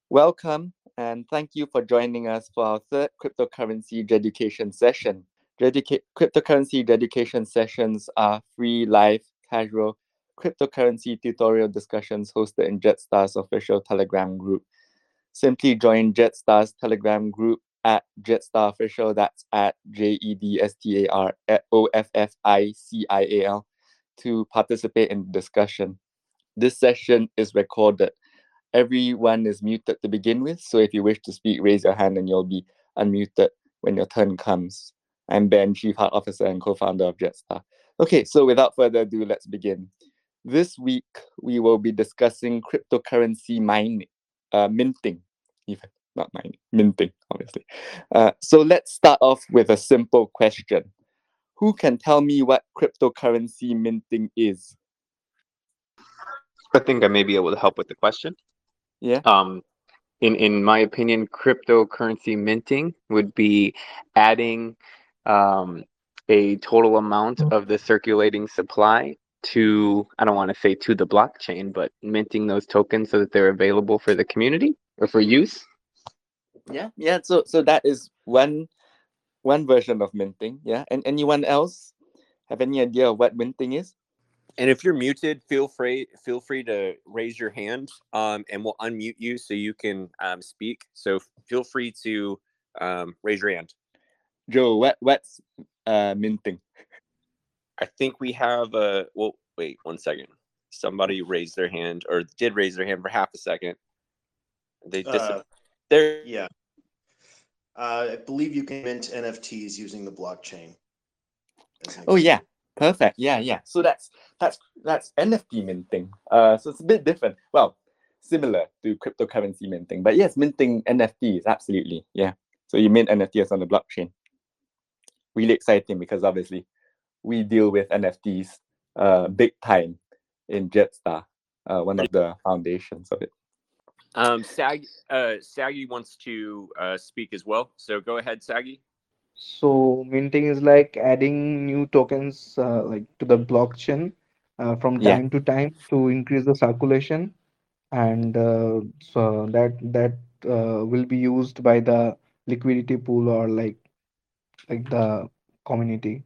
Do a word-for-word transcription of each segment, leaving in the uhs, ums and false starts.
Welcome and thank you for joining us for our third cryptocurrency dedication session. Dedica- cryptocurrency dedication sessions are free, live, casual cryptocurrency tutorial discussions hosted in Jetstar's official Telegram group. Simply join Jetstar's Telegram group at Jetstar Official, that's at J E D S T A R O F F I C I A L, to participate in the discussion. This session is recorded. Everyone is muted to begin with, so if you wish to speak, raise your hand and you'll be unmuted when your turn comes. I'm Ben, Chief Heart Officer and co-founder of Jetstar. Okay, so without further ado, let's begin. This week, we will be discussing cryptocurrency mining, uh, minting, even, not mining, minting, obviously. Uh, so let's start off with a simple question. Who can tell me what cryptocurrency minting is? I think I may be able to help with the question. Yeah. Um, in in my opinion, cryptocurrency minting would be adding um, a total amount of the circulating supply to, I don't want to say to the blockchain, but minting those tokens so that they're available for the community or for use. Yeah, yeah. So so that is one one version of minting. Yeah. And anyone else have any idea of what minting is? And if you're muted, feel free feel free to raise your hand, um, and we'll unmute you so you can um, speak. So feel free to um, raise your hand. Joe, what what's uh minting? I think we have a. Well, wait one second. Somebody raised their hand, or did raise their hand for half a second. They dis- Uh, there. yeah. Uh, I believe you can mint N F Ts using the blockchain. Oh yeah, perfect. Yeah, yeah. So that's that's that's N F T minting. Uh, so it's a bit different. Well, similar to cryptocurrency minting, but yes, minting N F Ts absolutely. Yeah. So you mint N F Ts on the blockchain. Really exciting because obviously we deal with N F Ts uh big time in Jetstar, uh, one of the foundations of it. Um, Sag uh, Saggy wants to uh, speak as well. So go ahead, Saggy. So minting is like adding new tokens uh, like to the blockchain uh, from Yeah. time to time to increase the circulation, and uh, so that that uh, will be used by the liquidity pool or like like the community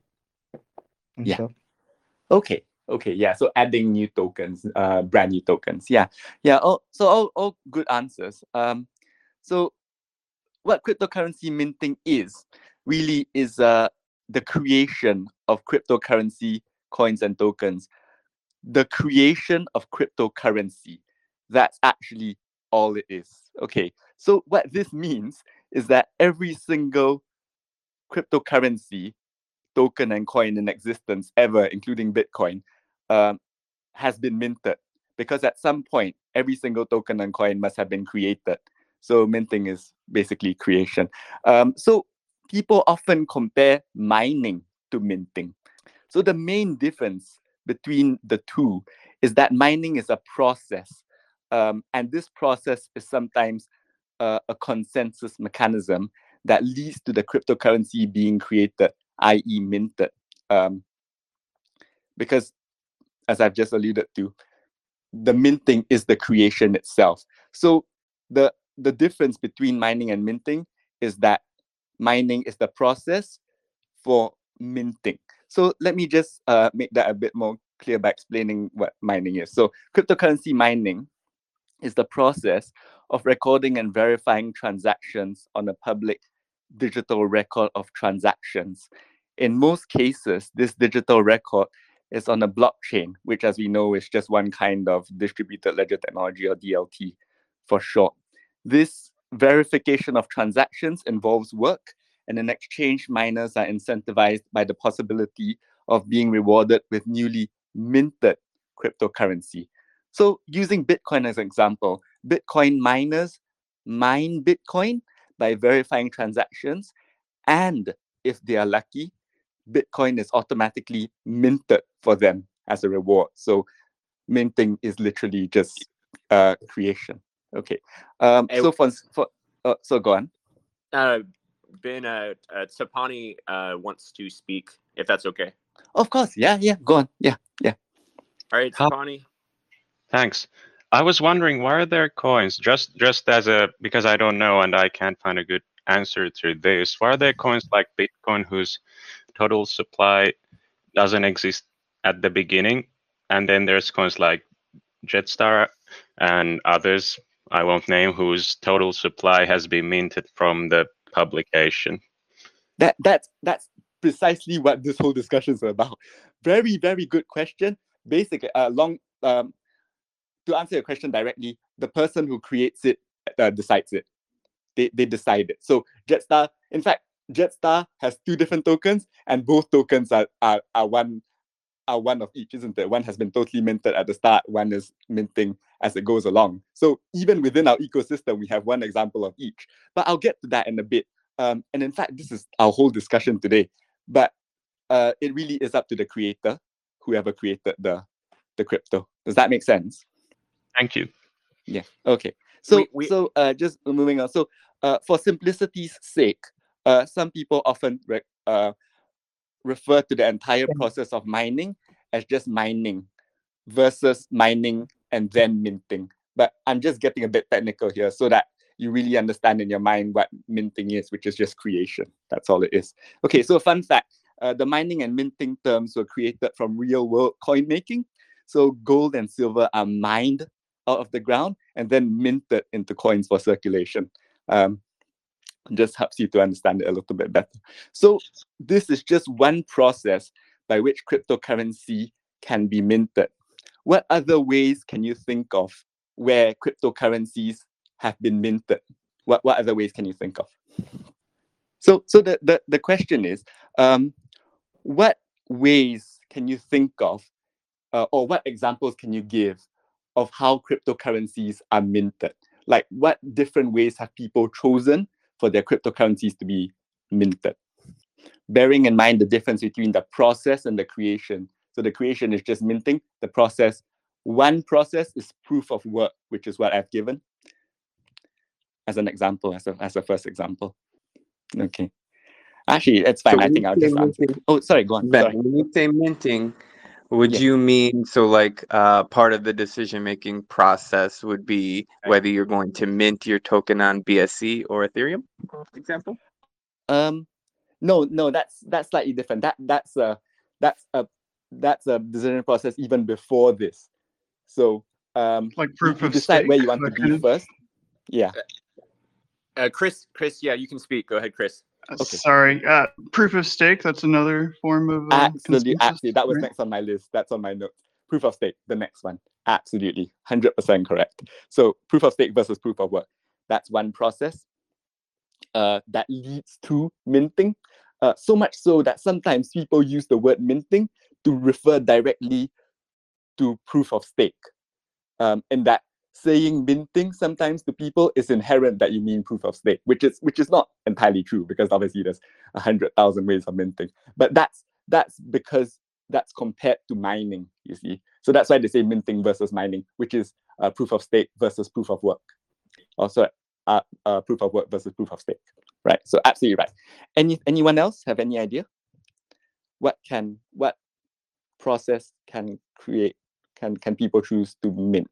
and Yeah. stuff. Okay. Okay. Yeah. So adding new tokens, uh, brand new tokens. Yeah. Yeah. Oh, so all, all good answers. Um, so what cryptocurrency minting is really is uh the creation of cryptocurrency coins and tokens. The creation of cryptocurrency. That's actually all it is. Okay. So what this means is that every single cryptocurrency token and coin in existence ever, including Bitcoin, um, has been minted because at some point, every single token and coin must have been created. So minting is basically creation. Um, so people often compare mining to minting. So the main difference between the two is that mining is a process, um, and this process is sometimes uh, a consensus mechanism that leads to the cryptocurrency being created, that is minted. Um, because, as I've just alluded to, the minting is the creation itself. So the the difference between mining and minting is that mining is the process for minting. So let me just uh, make that a bit more clear by explaining what mining is. So cryptocurrency mining is the process of recording and verifying transactions on a public digital record of transactions. In most cases, this digital record is on a blockchain, which, as we know, is just one kind of distributed ledger technology, or D L T for short. This verification of transactions involves work, and in exchange, miners are incentivized by the possibility of being rewarded with newly minted cryptocurrency. So, using Bitcoin as an example, Bitcoin miners mine Bitcoin by verifying transactions, and if they are lucky, Bitcoin is automatically minted for them as a reward. So, minting is literally just uh, creation. Okay. Um, Hey, so, for, for uh, so go on. uh, Ben uh, uh, Sapani uh, wants to speak, if that's okay. Of course. Yeah. Yeah. Go on. Yeah. Yeah. All right, Hi, Sapani. thanks. I was wondering, why are there coins? Just just as a, because I don't know and I can't find a good answer to this. Why are there coins like Bitcoin whose total supply doesn't exist at the beginning, and then there's coins like Jetstar and others I won't name whose total supply has been minted from the publication? That that's that's precisely what this whole discussion is about. Very very good question. Basically, uh, long um, to answer your question directly, the person who creates it uh, decides it. They they decide it. So Jetstar, in fact, Jetstar has two different tokens, and both tokens are are, are one are one of each, isn't it? One has been totally minted at the start, one is minting as it goes along. So even within our ecosystem, we have one example of each. But I'll get to that in a bit. Um, and in fact, this is our whole discussion today. But uh, it really is up to the creator, whoever created the, the crypto. Does that make sense? Thank you. Yeah, okay. So, We- we- so uh, just moving on. So uh, for simplicity's sake, uh, some people often re- uh, refer to the entire process of mining as just mining versus mining and then minting. But I'm just getting a bit technical here so that you really understand in your mind what minting is, which is just creation. That's all it is. Okay, so fun fact, uh, the mining and minting terms were created from real world coin making. So gold and silver are mined out of the ground and then minted into coins for circulation. Um, just helps you to understand it a little bit better. So this is just one process by which cryptocurrency can be minted. What other ways can you think of where cryptocurrencies have been minted? What, what other ways can you think of? So, so the, the, the question is, um, what ways can you think of, uh, or what examples can you give of how cryptocurrencies are minted? Like, what different ways have people chosen for their cryptocurrencies to be minted? Bearing in mind the difference between the process and the creation. So the creation is just minting. The process, one process is proof of work, which is what I've given as an example, as a, as a first example. Okay. Actually, that's fine. So I when think you I'll say just answer. minting, Oh, sorry, go on. Ben, Sorry. when you say minting, would Yeah. you mean, so like uh, part of the decision-making process would be whether you're going to mint your token on B S C or Ethereum, for example? Um, no, no, that's that's slightly different. That that's a that's a that's a decision process even before this. So um, Like you, proof you of decide stake, where you want to that be kind of- first. Yeah. Uh, Chris, Chris, yeah, you can speak. Go ahead, Chris. uh, Okay. Sorry, uh, proof of stake. That's another form of uh, Absolutely, consensus, absolutely. That was right? next on my list. That's on my notes. Proof of stake, the next one. Absolutely, one hundred percent correct. So proof of stake versus proof of work. That's one process uh, that leads to minting. Uh, so much so that sometimes people use the word minting to refer directly to proof of stake. Um, and that saying minting sometimes to people is inherent that you mean proof of stake, which is which is not entirely true because obviously there's a hundred thousand ways of minting. But that's that's because that's compared to mining, you see. So that's why they say minting versus mining, which is uh, proof of stake versus proof of work. Also, uh, uh, proof of work versus proof of stake, right? So absolutely right. Any anyone else have any idea? What can what process can create can can people choose to mint?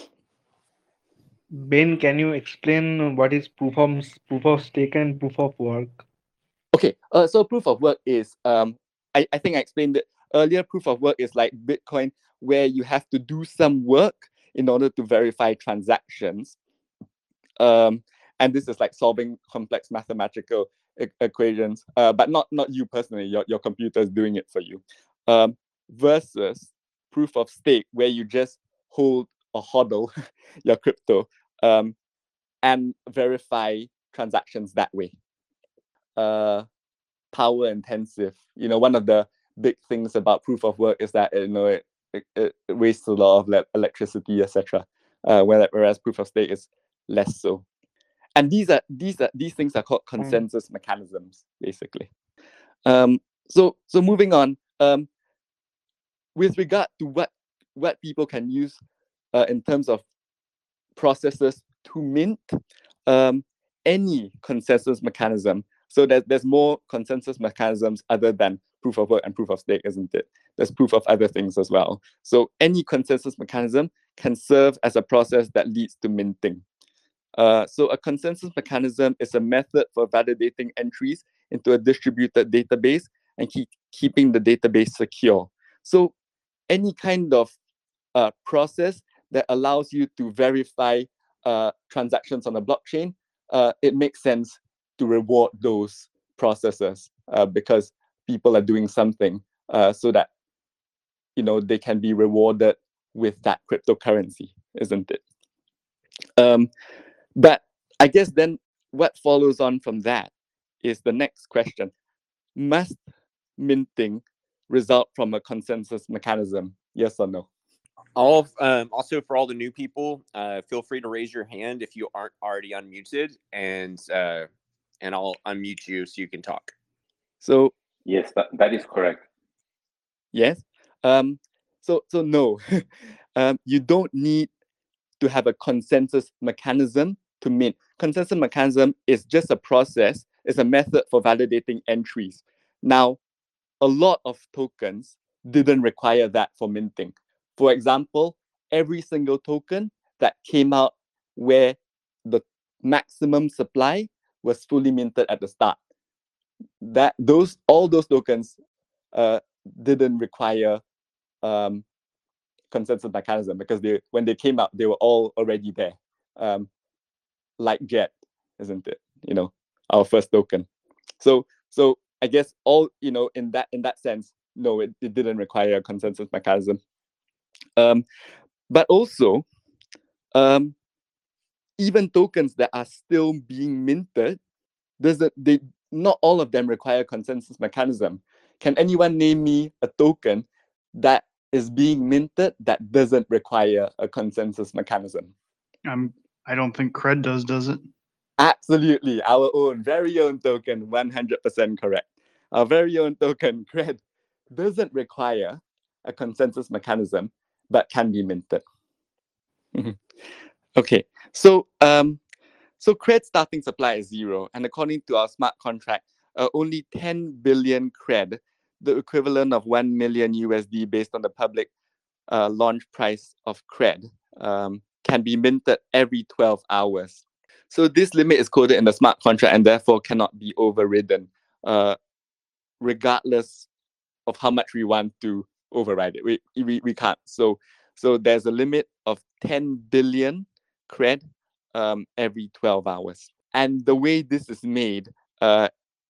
Ben, can you explain what is proof of proof of stake and proof of work? Okay, uh, so proof of work is, um, I, I think I explained it earlier. Proof of work is like Bitcoin, where you have to do some work in order to verify transactions. Um, and this is like solving complex mathematical e- equations, uh, but not not you personally. Your your computer is doing it for you. Um, versus proof of stake, where you just hold or hodl your crypto um, and verify transactions that way. Uh, power intensive. You know, one of the big things about proof of work is that you know it it, it wastes a lot of le- electricity, et cetera. Uh, whereas, whereas proof of stake is less so. And these are these are these things are called consensus mm. mechanisms, basically. Um, so so moving on. Um, with regard to what what people can use uh, in terms of processes to mint, um, any consensus mechanism. So that there's more consensus mechanisms other than proof of work and proof of stake, isn't it? There's proof of other things as well. So any consensus mechanism can serve as a process that leads to minting. Uh, so a consensus mechanism is a method for validating entries into a distributed database and keep, keeping the database secure. So any kind of uh, process that allows you to verify uh, transactions on a blockchain, uh, it makes sense to reward those processes uh, because people are doing something uh, so that, you know, they can be rewarded with that cryptocurrency, isn't it? Um, but I guess then what follows on from that is the next question. Must minting result from a consensus mechanism? Yes or no? All um, also for all the new people, uh, feel free to raise your hand if you aren't already unmuted, and uh, and I'll unmute you so you can talk. So yes, that, that is correct. Yes. Um, so so no, um, you don't need to have a consensus mechanism to mint. Consensus mechanism is just a process, it's a method for validating entries. Now, a lot of tokens didn't require that for minting. For example, every single token that came out where the maximum supply was fully minted at the start. That those all those tokens uh, didn't require um, consensus mechanism because they when they came out they were all already there, um, like Jet, isn't it? You know, our first token. So so I guess all you know in that in that sense, no, it, it didn't require a consensus mechanism. Um, but also, um, even tokens that are still being minted, doesn't they? Not all of them require consensus mechanism. Can anyone name me a token that is being minted that doesn't require a consensus mechanism? Um, I don't think Cred does, does it? Absolutely, our own very own token, one hundred percent correct. Our very own token, Cred, doesn't require a consensus mechanism, but can be minted. Okay, so um, so Cred starting supply is zero, and according to our smart contract, uh, only ten billion Cred, the equivalent of one million U S D based on the public uh, launch price of Cred, um, can be minted every twelve hours. So this limit is coded in the smart contract and therefore cannot be overridden, uh, regardless of how much we want to override it. We, we, we can't. So so there's a limit of ten billion Cred um, every twelve hours. And the way this is made uh,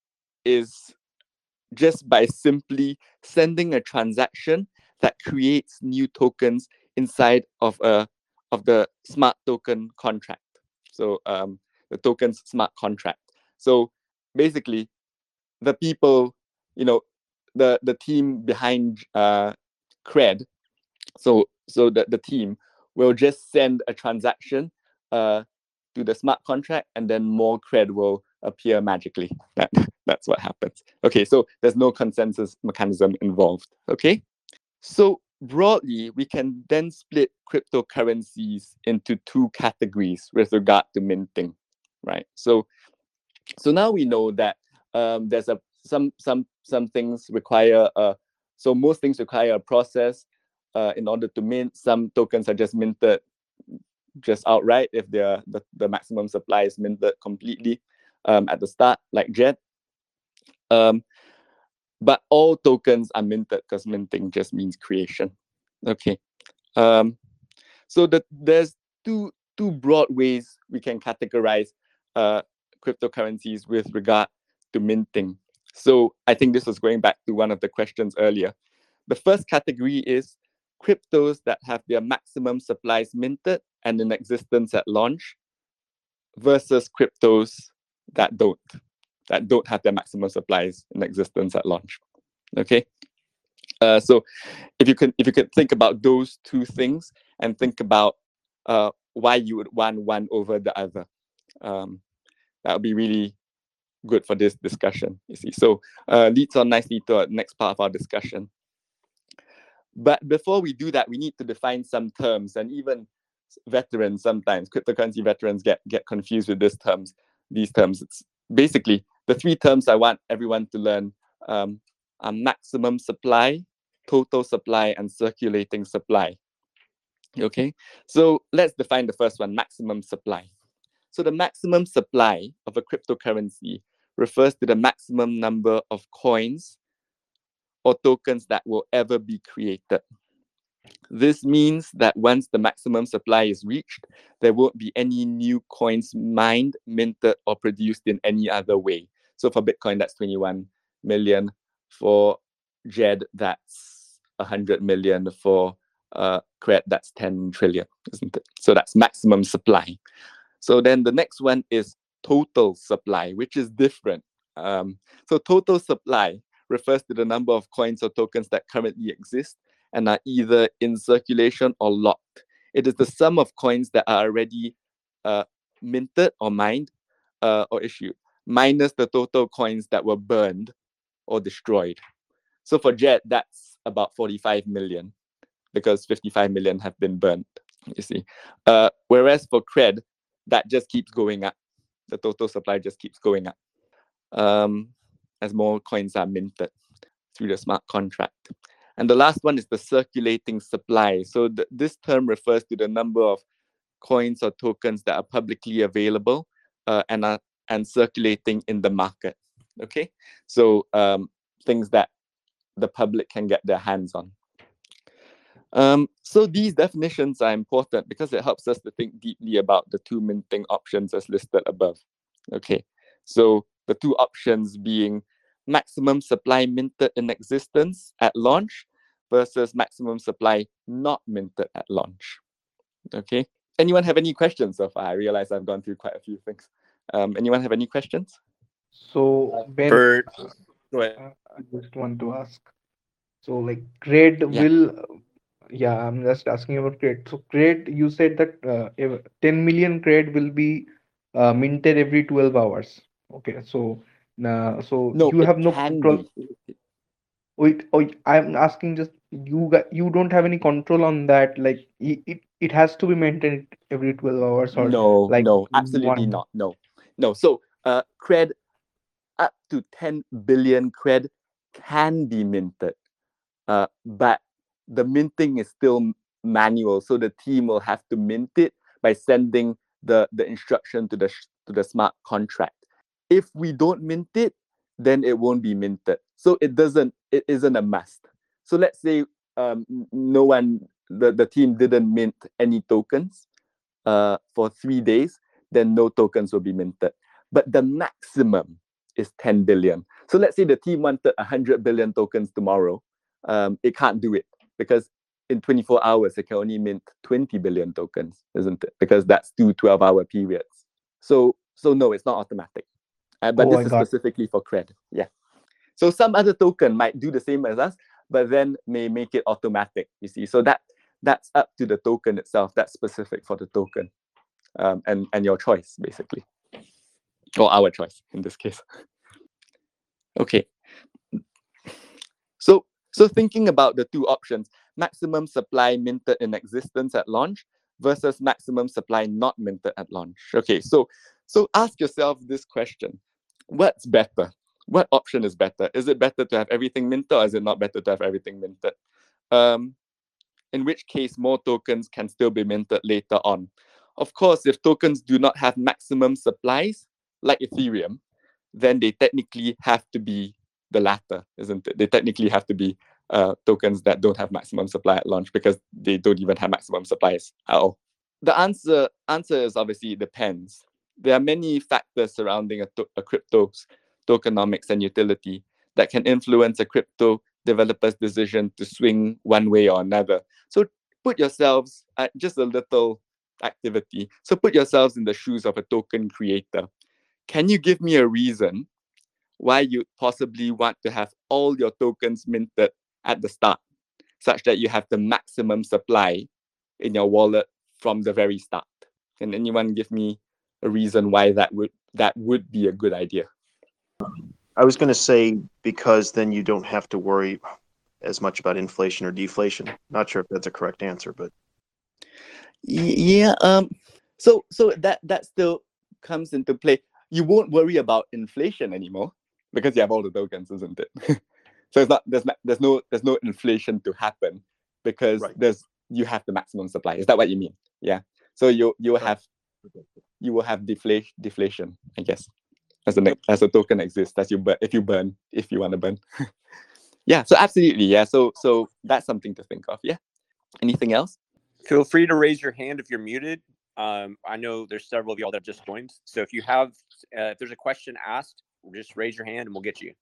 is just by simply sending a transaction that creates new tokens inside of a of the smart token contract. So um, the token's smart contract. So basically, the people, you know, the the team behind uh, Cred. So so the, the team will just send a transaction uh, to the smart contract, and then more Cred will appear magically. That that's what happens. Okay, so there's no consensus mechanism involved. Okay, so broadly, we can then split cryptocurrencies into two categories with regard to minting, right? So so now we know that um, there's a some some some things require a so most things require a process uh, in order to mint. Some tokens are just minted just outright if they're the, the maximum supply is minted completely um, at the start, like Jet. Um, but all tokens are minted because minting just means creation. Okay. Um, so the, there's two two broad ways we can categorize uh, cryptocurrencies with regard to minting. So I think this was going back to one of the questions earlier. The first category is cryptos that have their maximum supplies minted and in existence at launch versus cryptos that don't, that don't have their maximum supplies in existence at launch. Okay. Uh, so if you can if you could think about those two things and think about uh, why you would want one over the other, um, that would be really good for this discussion, you see. So uh, leads on nicely to our next part of our discussion. But before we do that, we need to define some terms, and even veterans sometimes, cryptocurrency veterans get, get confused with these terms. These terms, it's basically the three terms I want everyone to learn um, are maximum supply, total supply, and circulating supply. Okay, so let's define the first one, maximum supply. So the maximum supply of a cryptocurrency refers to the maximum number of coins or tokens that will ever be created. This means that once the maximum supply is reached, there won't be any new coins mined, minted, or produced in any other way. So for Bitcoin, that's twenty-one million. For J E D, that's one hundred million. For uh, Cred, that's ten trillion, isn't it? So that's maximum supply. So then the next one is total supply, which is different. Um, so total supply refers to the number of coins or tokens that currently exist and are either in circulation or locked. It is the sum of coins that are already uh, minted or mined uh, or issued, minus the total coins that were burned or destroyed. So for J E D, that's about forty-five million, because fifty-five million have been burned, you see. Uh, whereas for Cred, that just keeps going up. The total supply just keeps going up um, as more coins are minted through the smart contract. And the last one is the circulating supply. So th- this term refers to the number of coins or tokens that are publicly available uh, and are and circulating in the market. Okay, so um, things that the public can get their hands on. Um, so these definitions are important because it helps us to think deeply about the two minting options as listed above. Okay, so the two options being maximum supply minted in existence at launch versus maximum supply not minted at launch. Okay, anyone have any questions so far? I realize I've gone through quite a few things. Um, anyone have any questions? So Ben, For go ahead. uh, I just want to ask. So like Cred Yeah. will, yeah, I'm just asking about Cred. So Cred, you said that uh, ev- ten million Cred will be uh, minted every twelve hours. Okay, so uh, so No, you it have no can control. be. Wait, oh, I'm asking just you got you don't have any control on that. Like it, it, it has to be maintained every twelve hours or No, like no, absolutely one. not. No, no. So, uh, Cred up to ten billion Cred can be minted, uh, but the minting is still manual. So the team will have to mint it by sending the the instruction to the sh- to the smart contract. If we don't mint it, then it won't be minted. So it doesn't. It isn't a must. So let's say um, no one, the, the team didn't mint any tokens uh, for three days, then no tokens will be minted. But the maximum is ten billion. So let's say the team wanted one hundred billion tokens tomorrow. Um, it can't do it because in twenty-four hours, it can only mint twenty billion tokens, isn't it? Because that's two twelve-hour periods. So, so no, it's not automatic. Uh, but Oh, this I is got. specifically for Cred. Yeah. So some other token might do the same as us, but then may make it automatic, you see. So that that's up to the token itself. That's specific for the token. Um, and, and your choice, basically. Or our choice, in this case. Okay. So, so thinking about the two options, maximum supply minted in existence at launch versus maximum supply not minted at launch. Okay, so, so ask yourself this question. What's better? What option is better? Is it better to have everything minted or is it not better to have everything minted? Um, in which case, more tokens can still be minted later on. Of course, if tokens do not have maximum supplies, like Ethereum, then they technically have to be the latter, isn't it? They technically have to be uh, tokens that don't have maximum supply at launch because they don't even have maximum supplies at all. The answer answer is obviously it depends. There are many factors surrounding a, to- a crypto's tokenomics and utility that can influence a crypto developer's decision to swing one way or another. So put yourselves at just a little activity. So put yourselves in the shoes of a token creator. Can you give me a reason why you'd possibly want to have all your tokens minted at the start, such that you have the maximum supply in your wallet from the very start? Can anyone give me a reason why that would that would be a good idea? I was going to say because then you don't have to worry as much about inflation or deflation. Not sure if that's a correct answer, but Yeah. Um. So so that that still comes into play. You won't worry about inflation anymore because you have all the tokens, isn't it? So it's not there's not, there's no there's no inflation to happen because Right. there's you have the maximum supply. Is that what you mean? Yeah. So you you will have you will have deflation deflation, I guess, as a as a token exists, as you burn if you burn if you want to burn. Yeah. So absolutely. Yeah. So so that's something to think of. Yeah. Anything else? Feel free to raise your hand if you're muted. Um, I know there's several of y'all that have just joined. So if you have, uh, if there's a question asked, just raise your hand and we'll get you.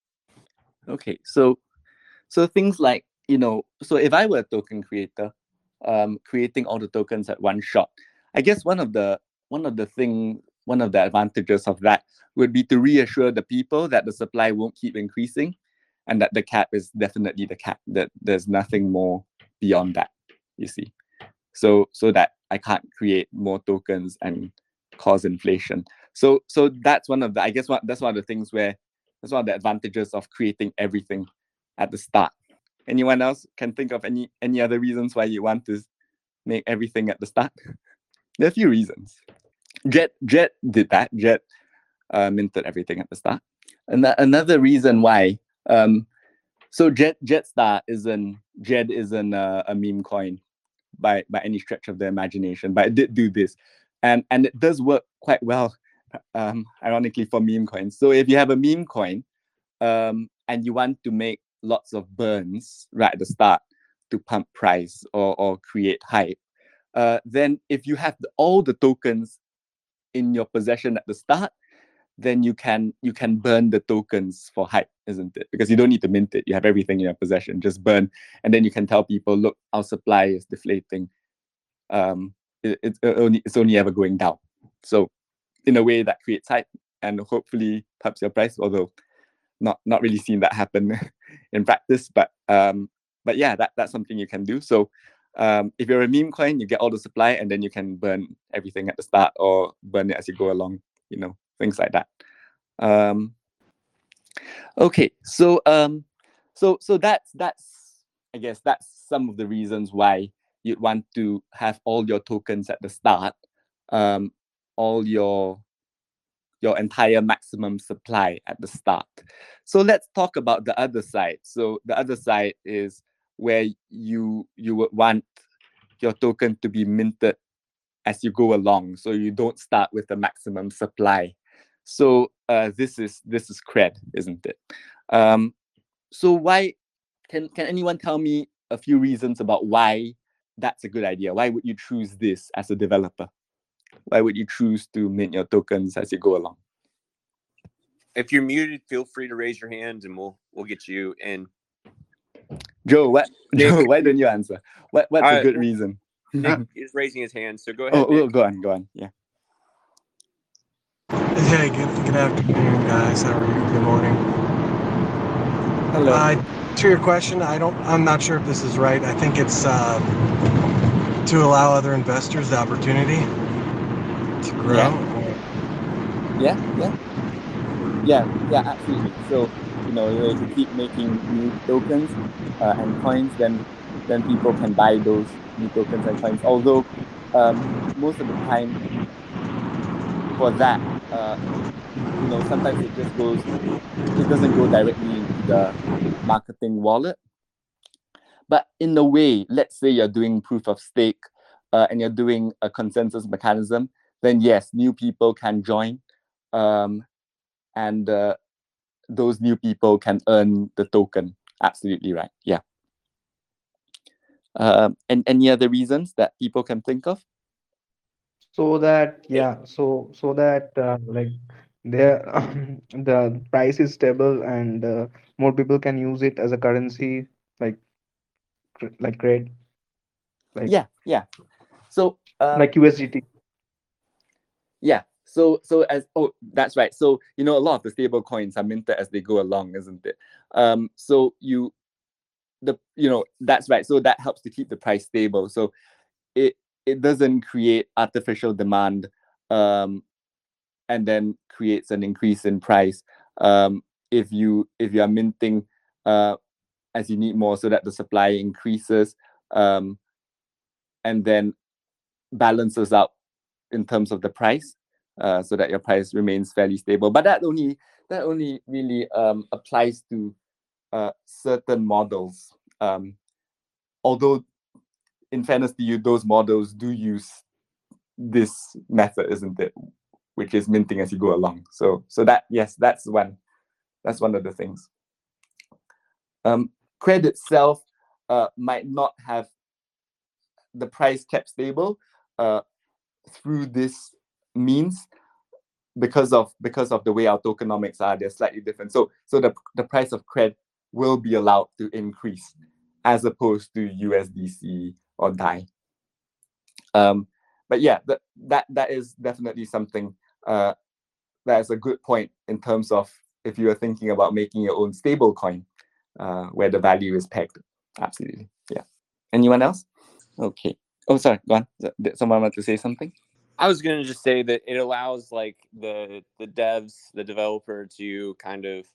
Okay. So, so things like, you know, so if I were a token creator, um, creating all the tokens at one shot, I guess one of the, one of the thing, one of the advantages of that would be to reassure the people that the supply won't keep increasing and that the cap is definitely the cap, that there's nothing more beyond that, you see. So, so that I can't create more tokens and cause inflation. So, so that's one of the, I guess what that's one of the things where that's one of the advantages of creating everything at the start. Anyone else can think of any any other reasons why you want to make everything at the start? There are a few reasons. Jet Jet did that. Jet uh, minted everything at the start. And another reason why, um, so Jet Jetstar isn't Jet isn't a, a meme coin by by any stretch of the imagination, but it did do this, and and it does work quite well, um, ironically, for meme coins. So if you have a meme coin, um, and you want to make lots of burns right at the start to pump price or or create hype, uh, then if you have the, all the tokens in your possession at the start, then you can you can burn the tokens for hype, isn't it? Because you don't need to mint it. You have everything in your possession. Just burn, and then you can tell people, look, our supply is deflating. Um, it, it's only it's only ever going down. So, in a way, that creates hype and hopefully pumps your price. Although, not not really seen that happen in practice. But um, but yeah, that that's something you can do. So. Um, if you're a meme coin, you get all the supply, and then you can burn everything at the start or burn it as you go along. You know. Things like that. Um, okay, so um, so so that's that's I guess that's some of the reasons why you'd want to have all your tokens at the start, um, all your your entire maximum supply at the start. So let's talk about the other side. So the other side is where you you would want your token to be minted as you go along, so you don't start with the maximum supply. So uh, this is this is cred, isn't it? Um, so why can can anyone tell me a few reasons about why that's a good idea? Why would you choose this as a developer? Why would you choose to mint your tokens as you go along? If you're muted, feel free to raise your hand and we'll we'll get you in. Joe, what? Joe, why don't you answer? What what's uh, a good reason? Nick is raising his hand, so go ahead. Oh, Nick. go on, go on. Yeah. Hey, good, good afternoon, guys. How are you? Good morning. Hello. Uh, to your question, I don't. I'm not sure if this is right. I think it's uh, to allow other investors the opportunity to grow. Yeah, yeah, yeah, yeah, yeah, absolutely. So you know, if you keep making new tokens uh, and coins, then then people can buy those new tokens and coins. Although um, most of the time for that, uh, you know, sometimes it just goes, it doesn't go directly into the marketing wallet. But in a way, let's say you're doing proof of stake uh, and you're doing a consensus mechanism, then yes, new people can join, um, and uh, those new people can earn the token. Absolutely right. Yeah. Um, and any other reasons that people can think of? So that yeah, so so that uh, like there the price is stable and uh, more people can use it as a currency, like cr- like cred, like Yeah, yeah. So um, like U S D T. yeah. So so as oh that's right. So you know a lot of the stable coins are minted as they go along, isn't it? Um, so you the you know that's right. So that helps to keep the price stable. So it it doesn't create artificial demand, um, and then creates an increase in price. Um, if you if you are minting uh, as you need more, so that the supply increases, um, and then balances out in terms of the price, uh, so that your price remains fairly stable. But that only that only really um, applies to uh, certain models. Um, although in fairness to you, those models do use this method, isn't it? Which is minting as you go along. So, so that yes, that's one. That's one of the things. Um, credit itself uh, might not have the price kept stable uh, through this means because of because of the way our tokenomics are. They're slightly different. So, so the the price of cred will be allowed to increase as opposed to U S D C or D A I. Um, but yeah, that that that is definitely something uh, that is a good point in terms of if you are thinking about making your own stable coin uh, where the value is pegged. Absolutely. Yeah. Anyone else? Okay. Oh, sorry. Go on. Did someone want to say something? I was going to just say that it allows like the the devs, the developer to kind of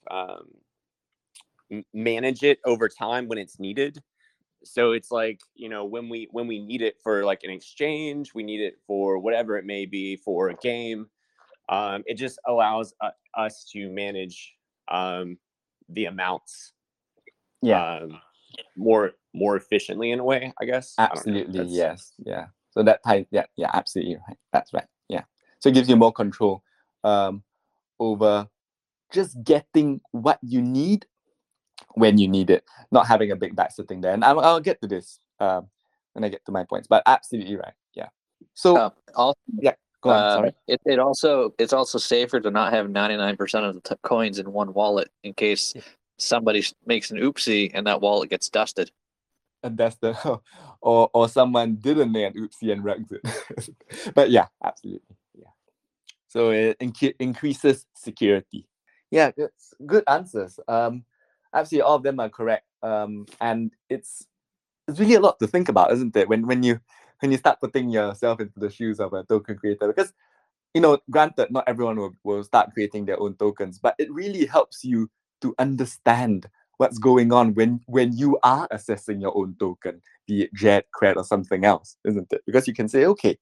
um, manage it over time when it's needed. So it's like, you know, when we when we need it for like an exchange, we need it for whatever it may be, for a game. Um, it just allows uh, us to manage um, the amounts yeah. um, more more efficiently in a way, I guess. Absolutely, I yes. Yeah. So that type, yeah, yeah, absolutely right. That's right. Yeah. So it gives you more control um, over just getting what you need when you need it, not having a big bag sitting there. And I'll, I'll get to this um, when I get to my points, but absolutely right. Yeah. So uh, also, yeah, go on. uh, Sorry. It, it also it's also safer to not have ninety-nine percent of the t- coins in one wallet in case yeah. somebody makes an oopsie and that wallet gets dusted. And that's the or or someone didn't make an oopsie and wrecked it. But yeah, absolutely. Yeah. So it inc- increases security. Yeah, it's good answers. Um, absolutely, all of them are correct. Um, and it's it's really a lot to think about, isn't it? When when you when you start putting yourself into the shoes of a token creator, because you know, granted, not everyone will, will start creating their own tokens, but it really helps you to understand what's going on when when you are assessing your own token, be it Jet, Cred, or something else, isn't it? Because you can say, okay,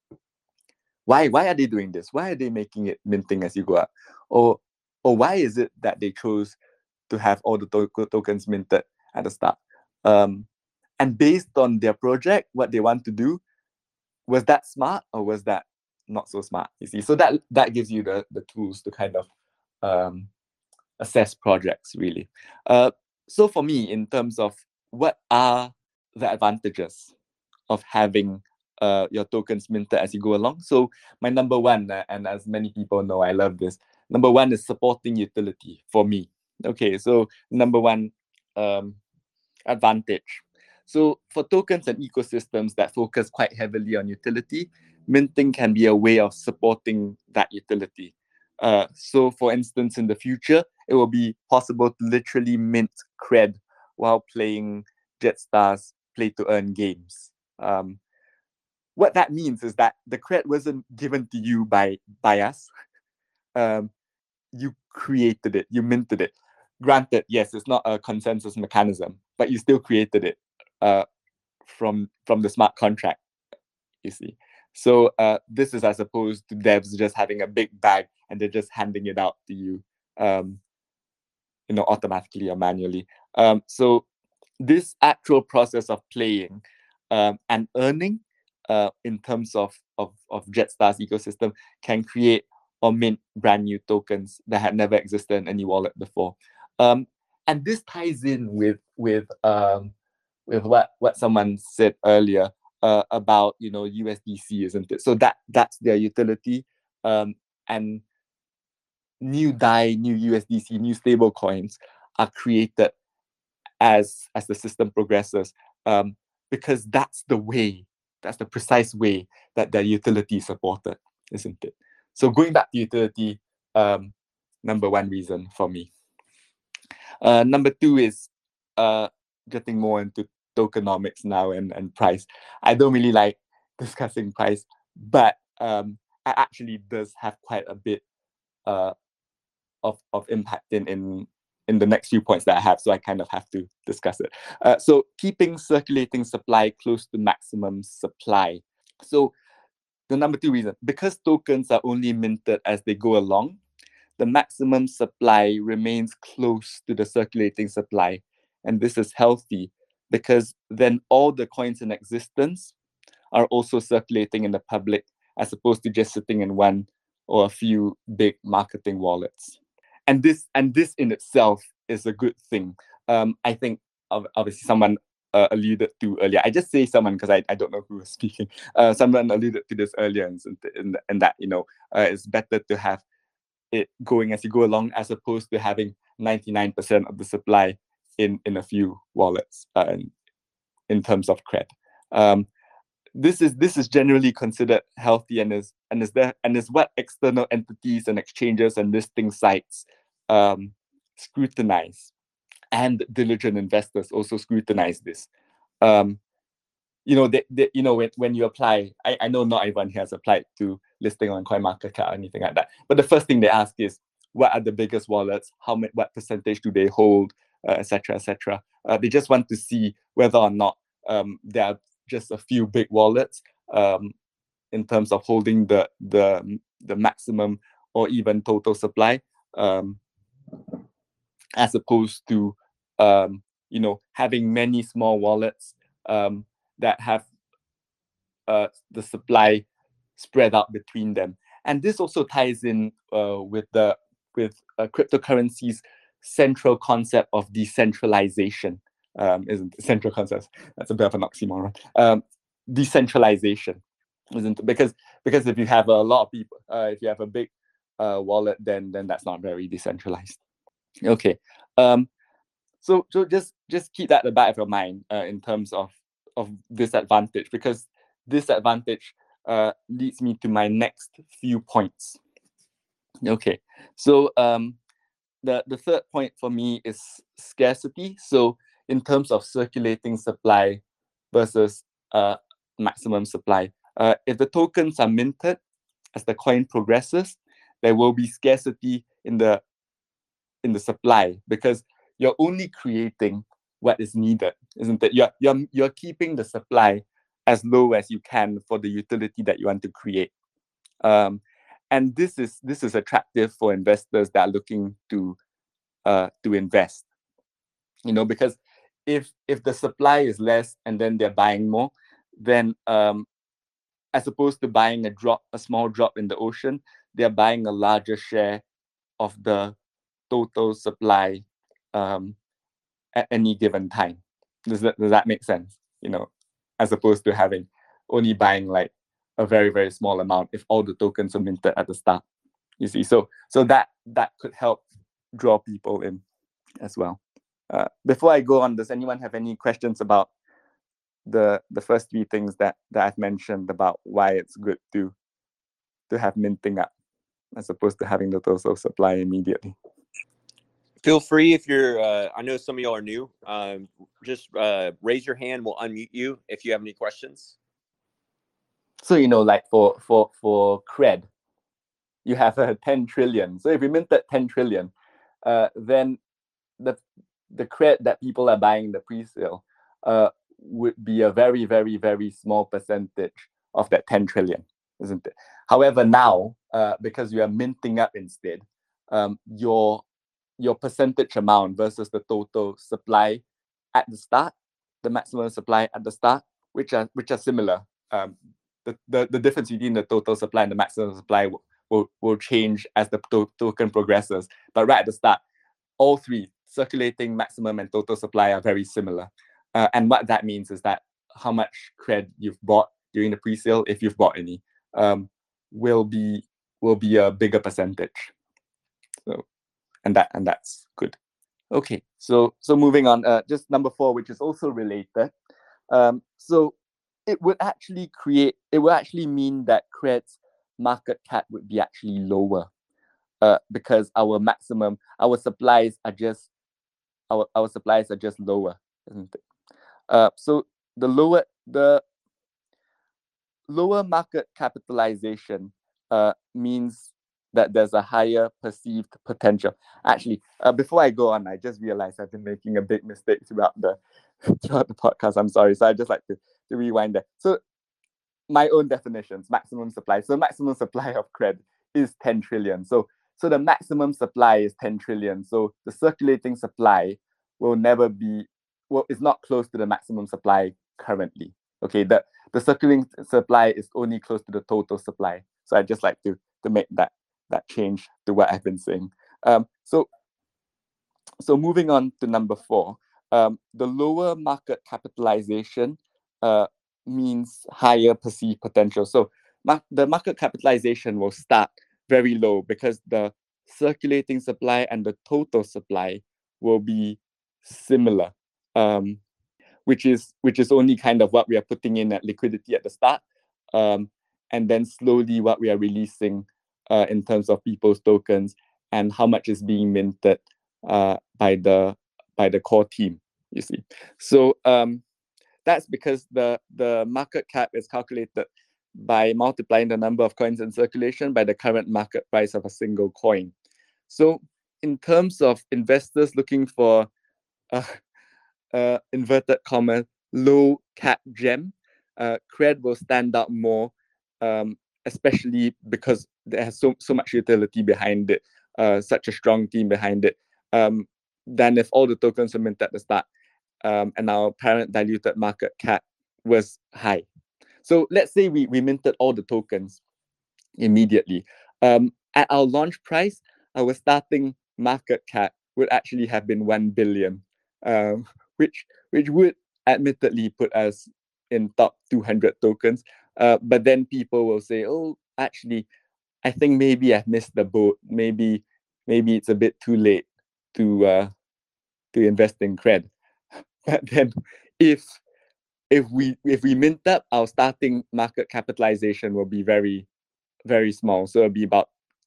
why why are they doing this? Why are they making it minting as you go up? Or or why is it that they chose to have all the to- tokens minted at the start? Um, and based on their project, what they want to do, was that smart or was that not so smart? You see, so that that gives you the the tools to kind of um, assess projects really. Uh, so for me, in terms of what are the advantages of having uh, your tokens minted as you go along. So my number one, uh, and as many people know, I love this. Number one is supporting utility for me. Okay, so number one um, advantage. So for tokens and ecosystems that focus quite heavily on utility, minting can be a way of supporting that utility. Uh, so for instance, in the future, it will be possible to literally mint cred while playing Jetstar's play to earn games. Um, what that means is that the cred wasn't given to you by, by us. Um, you created it, you minted it. Granted, yes, it's not a consensus mechanism, but you still created it uh, from, from the smart contract, you see. So uh, this is as opposed to devs just having a big bag and they're just handing it out to you, um, you know, automatically or manually. Um, so this actual process of playing um, and earning uh, in terms of, of, of Jetstar's ecosystem can create or mint brand new tokens that had never existed in any wallet before. Um, and this ties in with with um, with what, what someone said earlier uh, about, you know, U S D C, isn't it? So that that's their utility. Um, and new D A I, new U S D C, new stable coins are created as as the system progresses, um, because that's the way, that's the precise way that their utility is supported, isn't it? So going back to utility, um, number one reason for me. Uh, number two is uh, getting more into tokenomics now and, and price. I don't really like discussing price, but um, it actually does have quite a bit uh, of, of impact in, in, in the next few points that I have, so I kind of have to discuss it. Uh, so keeping circulating supply close to maximum supply. So the number two reason, because tokens are only minted as they go along, the maximum supply remains close to the circulating supply. And this is healthy because then all the coins in existence are also circulating in the public, as opposed to just sitting in one or a few big marketing wallets. And this and this in itself is a good thing. Um, I think obviously someone uh, alluded to earlier. I just say someone because I, I don't know who was speaking. Uh, someone alluded to this earlier, and, and, and that you know uh, it's better to have it going as you go along, as opposed to having ninety-nine percent of the supply in in a few wallets. Uh, in, in terms of cred, um, this is this is generally considered healthy, and is and is there and is what external entities and exchanges and listing sites um, scrutinize, and diligent investors also scrutinize this. Um, you know, they, they, you know, when, when you apply, I, I know not everyone has applied to listing on CoinMarketCap or anything like that. But the first thing they ask is, what are the biggest wallets? How many, what percentage do they hold, uh, et cetera, et cetera. Uh, they just want to see whether or not um, there are just a few big wallets um, in terms of holding the the the maximum or even total supply, um, as opposed to um, you know having many small wallets um, that have uh, the supply spread out between them. And this also ties in uh, with the with uh, cryptocurrency's central concept of decentralization. Um, isn't it? Central concept? That's a bit of an oxymoron. Um, decentralization, isn't it? Because because if you have a lot of people, uh, if you have a big uh, wallet, then then that's not very decentralized. Okay. Um, so so just just keep that at the back of your mind uh, in terms of of disadvantage, because disadvantage uh, leads me to my next few points. Okay, so um, the the third point for me is scarcity. So in terms of circulating supply versus uh, maximum supply, uh, if the tokens are minted as the coin progresses, there will be scarcity in the in the supply, because you're only creating what is needed, isn't it? You're, you're, you're keeping the supply as low as you can for the utility that you want to create. Um, and this is this is attractive for investors that are looking to uh, to invest. You know, because if if the supply is less and then they're buying more, then um, as opposed to buying a drop, a small drop in the ocean, they're buying a larger share of the total supply um, at any given time. Does that does that make sense? You know, as opposed to having only buying like a very very small amount if all the tokens are minted at the start. You see, so so that that could help draw people in as well. Uh, before I go on, does anyone have any questions about the the first three things that that I've mentioned about why it's good to to have minting up as opposed to having the total supply immediately? Feel free if you're, uh, I know some of y'all are new, um, just uh, raise your hand, we'll unmute you if you have any questions. So, you know, like for, for, for cred, you have a uh, ten trillion. So if you minted ten trillion, uh, then the, the cred that people are buying in the pre-sale uh, would be a very, very, very small percentage of that ten trillion, isn't it? However, now, uh, because you are minting up instead, um, your your percentage amount versus the total supply at the start, the maximum supply at the start, which are which are similar. Um, the, the, the difference between the total supply and the maximum supply will, will, will change as the to- token progresses. But right at the start, all three, circulating, maximum, and total supply, are very similar. Uh, and what that means is that how much cred you've bought during the pre-sale, if you've bought any, um, will be will be a bigger percentage. So. And that and that's good. Okay, so so moving on, uh, just number four, which is also related. Um, so it would actually create, it would actually mean that cred's market cap would be actually lower, uh, because our maximum, our supplies are just our our supplies are just lower, isn't it? Uh, so the lower the lower market capitalization uh, means that there's a higher perceived potential. Actually, uh, before I go on, I just realized I've been making a big mistake throughout the throughout the podcast. I'm sorry. So I just like to, to rewind there. So my own definitions, maximum supply. So maximum supply of cred is ten trillion. So so the maximum supply is ten trillion. So the circulating supply will never be well, it's not close to the maximum supply currently. Okay, the the circulating supply is only close to the total supply. So I just like to to make that that change to what I've been saying. Um, so so moving on to number four, um, the lower market capitalization uh, means higher perceived potential. So mar- the market capitalization will start very low because the circulating supply and the total supply will be similar. Um, which is which is only kind of what we are putting in at liquidity at the start, um, and then slowly what we are releasing uh, in terms of people's tokens and how much is being minted uh, by the by the core team. You see, so um, that's because the the market cap is calculated by multiplying the number of coins in circulation by the current market price of a single coin. So in terms of investors looking for uh, uh, inverted comma, low cap gem, uh, Cred will stand out more, um, especially because there has so, so much utility behind it, uh, such a strong team behind it, um, than if all the tokens were minted at the start um, and our parent diluted market cap was high. So let's say we, we minted all the tokens immediately. Um, at our launch price, our starting market cap would actually have been one billion. Um, which which would admittedly put us in top two hundred tokens. Uh, but then people will say, oh, actually, I think maybe I've missed the boat. Maybe maybe it's a bit too late to uh, to invest in Cred. But then if if we if we mint up, our starting market capitalization will be very, very small. So it'll be about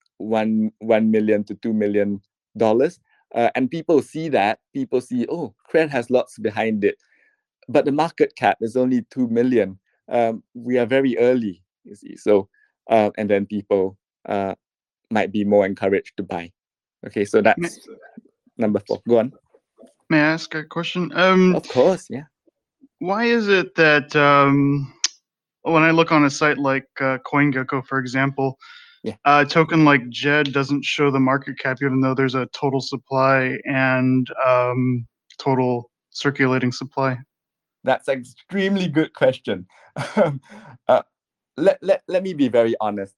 one one million to two million dollars. Uh, and people see that, people see, oh, Cred has lots behind it, but the market cap is only two million. Um, we are very early, you see. So, uh, and then people uh, might be more encouraged to buy. Okay, so that's May, number four. Go on. may I ask a question? Um, of course, yeah. Why is it that um, when I look on a site like uh, CoinGecko, for example, yeah. a token like J E D doesn't show the market cap, even though there's a total supply and um, total circulating supply? That's an extremely good question. uh, let, let, let me be very honest.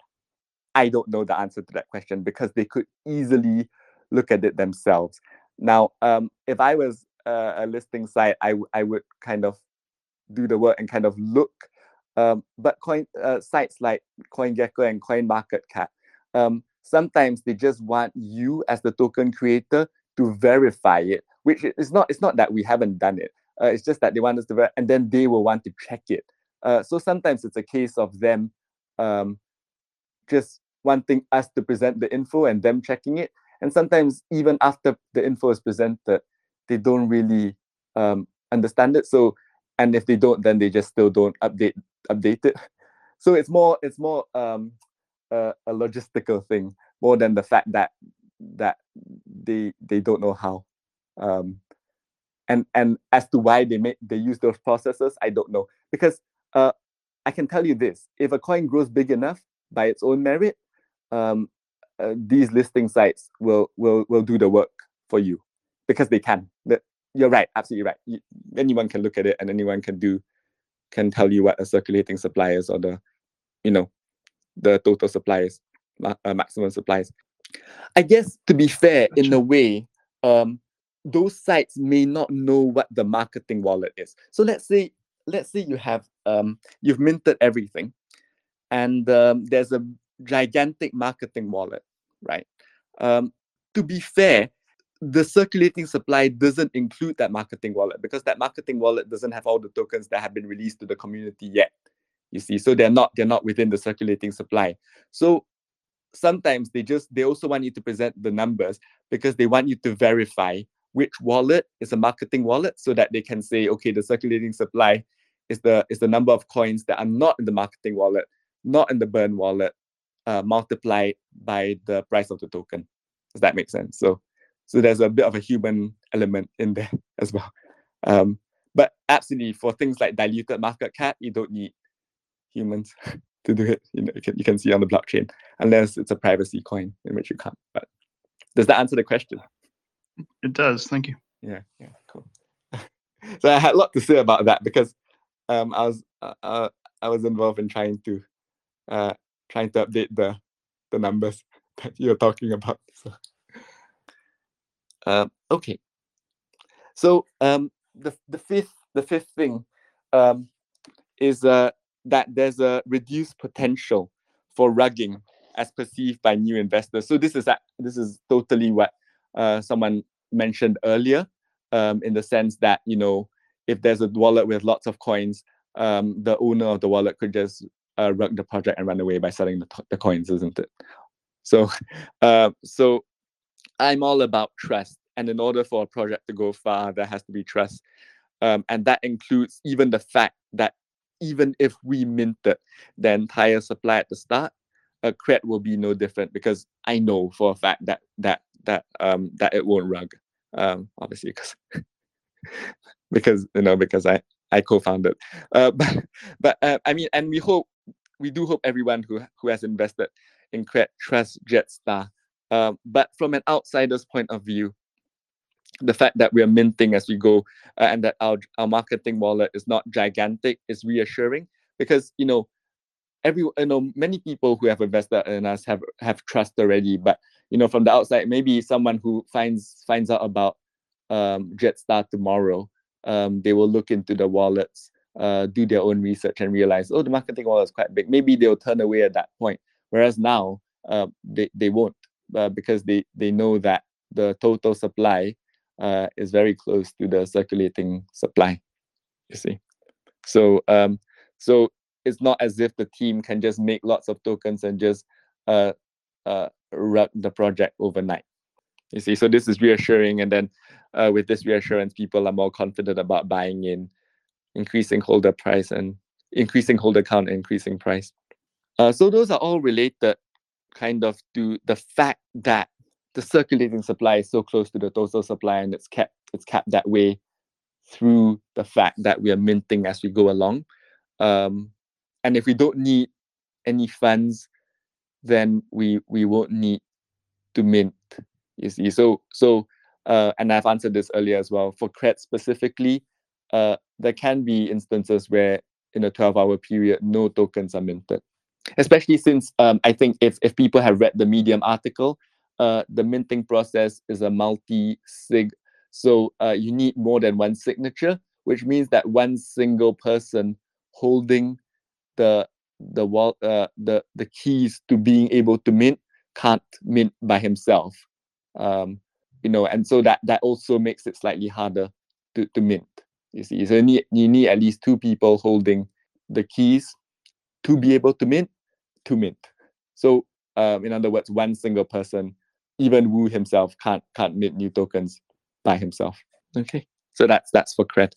I don't know the answer to that question because they could easily look at it themselves. Now, um, if I was uh, a listing site, I, I would kind of do the work and kind of look. Um, but coin uh, sites like CoinGecko and CoinMarketCap, um, sometimes they just want you as the token creator to verify it, which is not. It's not that we haven't done it. Uh, it's just that they want us to verify, and then they will want to check it. Uh, so sometimes it's a case of them um, just wanting us to present the info and them checking it. And sometimes even after the info is presented, they don't really um, understand it. So, and if they don't, then they just still don't update update it. So it's more it's more um, uh, a logistical thing more than the fact that that they they don't know how. Um, and and as to why they make they use those processes, I don't know, because uh, I can tell you this: if a coin grows big enough by its own merit, um, uh, these listing sites will will will do the work for you because they can. But you're right, absolutely right. You, anyone can look at it and anyone can do can tell you what a circulating supply is or the you know the total supply is, ma- uh, maximum supplies. I guess to be fair, in a way, um, those sites may not know what the marketing wallet is. So let's say let's say you have um, you've minted everything, and um, there's a gigantic marketing wallet, right? Um, to be fair, the circulating supply doesn't include that marketing wallet because that marketing wallet doesn't have all the tokens that have been released to the community yet. You see, so they're not they're not within the circulating supply. So sometimes they just they also want you to present the numbers because they want you to verify which wallet is a marketing wallet so that they can say, okay, the circulating supply is the is the number of coins that are not in the marketing wallet, not in the burn wallet, uh, multiplied by the price of the token. Does that make sense? So so there's a bit of a human element in there as well. Um, but absolutely, for things like diluted market cap, you don't need humans to do it. You know, you can, you can see on the blockchain, unless it's a privacy coin, in which you can't. But does that answer the question? It does. Thank you. Yeah, yeah, cool. so I had a lot to say about that because um, I was uh, uh, I was involved in trying to uh, trying to update the the numbers that you're talking about. So, uh, okay. So um, the the fifth the fifth thing um, is uh, that there's a reduced potential for rugging as perceived by new investors. So this is a, this is totally what uh, someone mentioned earlier, um, in the sense that, you know, if there's a wallet with lots of coins, um, the owner of the wallet could just uh, rug the project and run away by selling the, the coins, isn't it? So, uh, so I'm all about trust, and in order for a project to go far, there has to be trust, um, and that includes even the fact that even if we minted the entire supply at the start, a cred will be no different, because I know for a fact that that that um that it won't rug, um obviously because because you know because I I co-founded, uh, but but uh, I mean, and we hope we do hope everyone who who has invested in cred trusts Jetstar, um, but from an outsider's point of view, the fact that we are minting as we go, uh, and that our our marketing wallet is not gigantic is reassuring, because you know every you know many people who have invested in us have have trust already, but you know from the outside, maybe someone who finds finds out about um, Jetstar tomorrow, um, they will look into the wallets, uh, do their own research, and realize, oh, the marketing wallet is quite big. Maybe they'll turn away at that point, whereas now uh, they they won't, uh, because they they know that the total supply uh, is very close to the circulating supply. You see, so um, so it's not as if the team can just make lots of tokens and just uh, uh, run the project overnight. You see, so this is reassuring, and then uh, with this reassurance, people are more confident about buying in, increasing holder price and increasing holder count, and increasing price. Uh, so those are all related kind of to the fact that the circulating supply is so close to the total supply, and it's kept it's kept that way through the fact that we are minting as we go along. Um, and if we don't need any funds, then we we won't need to mint. You see, so so uh, and I've answered this earlier as well. For cred specifically, uh, there can be instances where in a twelve-hour period, no tokens are minted. Especially since um, I think if if people have read the Medium article, uh, the minting process is a multi-sig. So uh, you need more than one signature, which means that one single person holding the the wall uh, the the keys to being able to mint can't mint by himself, um, you know, and so that that also makes it slightly harder to, to mint. You see, so you need you need at least two people holding the keys to be able to mint to mint. So um, in other words, one single person, even Wu himself, can't can't mint new tokens by himself. Okay, so that's that's for cred.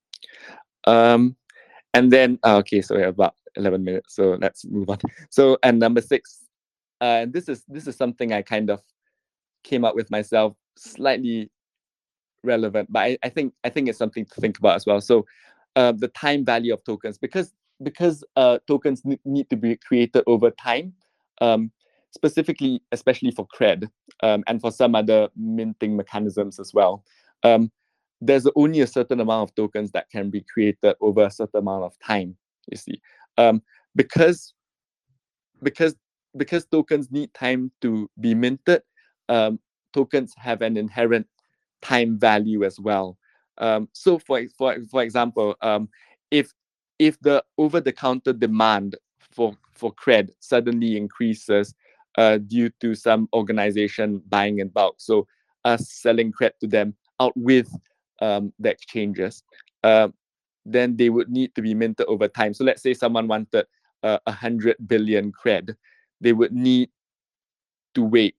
Um, and then uh, okay, so we have about eleven minutes, so let's move on. So and number six, uh, and this is this is something I kind of came up with myself, slightly relevant, but I, I think I think it's something to think about as well. So uh, the time value of tokens, because because uh, tokens n- need to be created over time, um, specifically, especially for cred, um, and for some other minting mechanisms as well. Um, there's only a certain amount of tokens that can be created over a certain amount of time. You see, um, because because because tokens need time to be minted. Um, tokens have an inherent time value as well. Um, so, for for for example, um, if if the over-the-counter demand for for cred suddenly increases uh, due to some organization buying in bulk, so us selling cred to them out with um, the exchanges, uh, then they would need to be minted over time. So let's say someone wanted a uh, hundred billion cred, they would need to wait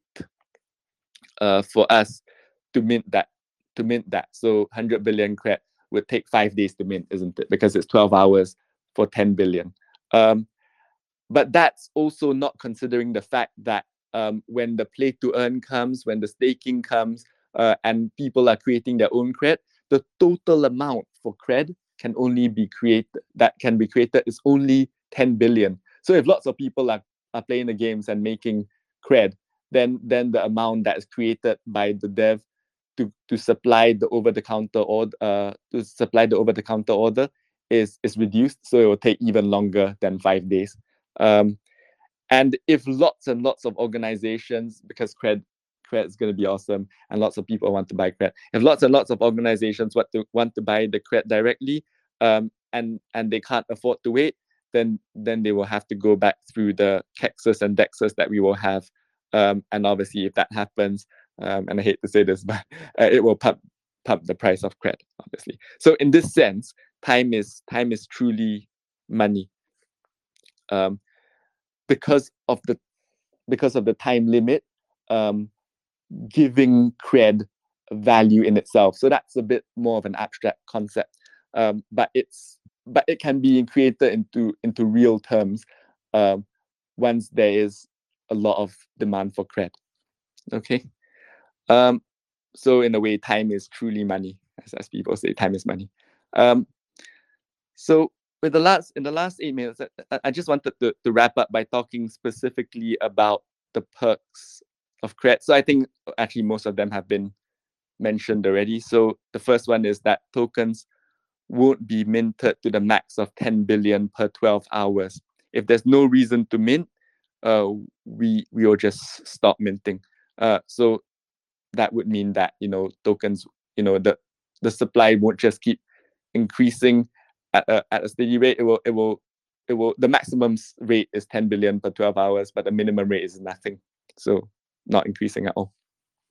uh, for us to mint that to mint that. So one hundred billion cred would take five days to mint, isn't it? Because it's twelve hours for ten billion. Um, but that's also not considering the fact that um, when the play to earn comes, when the staking comes, uh, and people are creating their own cred, the total amount for cred can only be created, that can be created is only ten billion. So if lots of people are, are playing the games and making cred, then then the amount that is created by the dev to to supply the over the counter order uh, to supply the over the counter order is is reduced, so it will take even longer than five days. Um, and if lots and lots of organizations, because cred cred is going to be awesome, and lots of people want to buy cred. If lots and lots of organizations want to want to buy the cred directly, um, and and they can't afford to wait, then then they will have to go back through the Kexes and Dexes that we will have. Um, and obviously, if that happens, um, and I hate to say this, but uh, it will pump pump the price of cred, obviously. So in this sense, time is time is truly money. Um, because of the because of the time limit, um, giving cred value in itself. So that's a bit more of an abstract concept, um, but it's but it can be created into into real terms um, once there is a lot of demand for cred. Okay, um, so in a way, time is truly money, as, as people say, time is money. Um, so with the last in the last eight minutes, I, I just wanted to, to wrap up by talking specifically about the perks of cred. So I think actually most of them have been mentioned already. So the first one is that tokens won't be minted to the max of ten billion per twelve hours. If there's no reason to mint, uh, we we will just stop minting. Uh, so that would mean that, you know, tokens, you know, the the supply won't just keep increasing at a at a steady rate. It will it will it will the maximum rate is ten billion per twelve hours, but the minimum rate is nothing. So not increasing at all.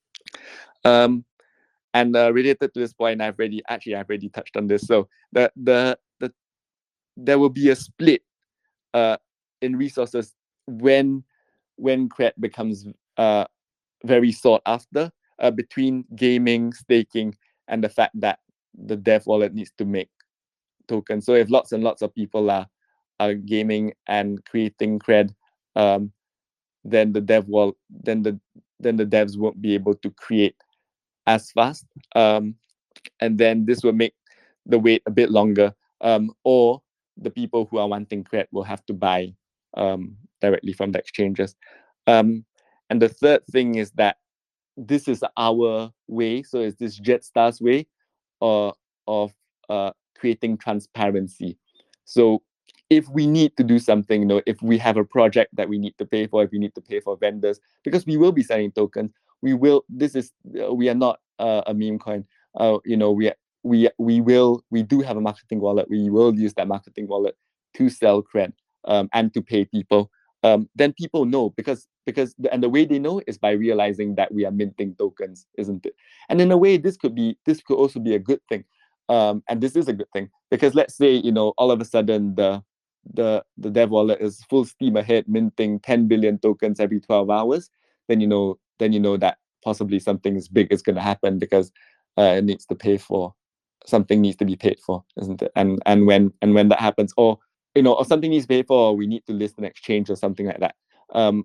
Um, and uh, related to this point, I've already actually I've already touched on this. So the the the there will be a split uh, in resources when when cred becomes uh, very sought after uh, between gaming, staking, and the fact that the dev wallet needs to make tokens. So if lots and lots of people are are gaming and creating cred, um, then the dev wallet then the then the devs won't be able to create as fast, um, and then this will make the wait a bit longer, um, or the people who are wanting cred will have to buy um, directly from the exchanges. Um, and the third thing is that this is our way, so it's this Jetstar's way uh, of uh, creating transparency. So if we need to do something, you know, if we have a project that we need to pay for, if we need to pay for vendors, because we will be selling tokens, we will. This is uh, we are not uh, a meme coin. Uh, you know, we we we will we do have a marketing wallet. We will use that marketing wallet to sell cred um, and to pay people. Um, then people know because because the, and the way they know is by realizing that we are minting tokens, isn't it? And in a way, this could be this could also be a good thing. Um, and this is a good thing because let's say, you know, all of a sudden the the the dev wallet is full steam ahead minting ten billion tokens every twelve hours, then you know then you know that possibly something big is going to happen because uh, it needs to pay for something needs to be paid for, isn't it? And and when and when that happens, or you know, or something needs to be paid for, or we need to list an exchange or something like that. Um,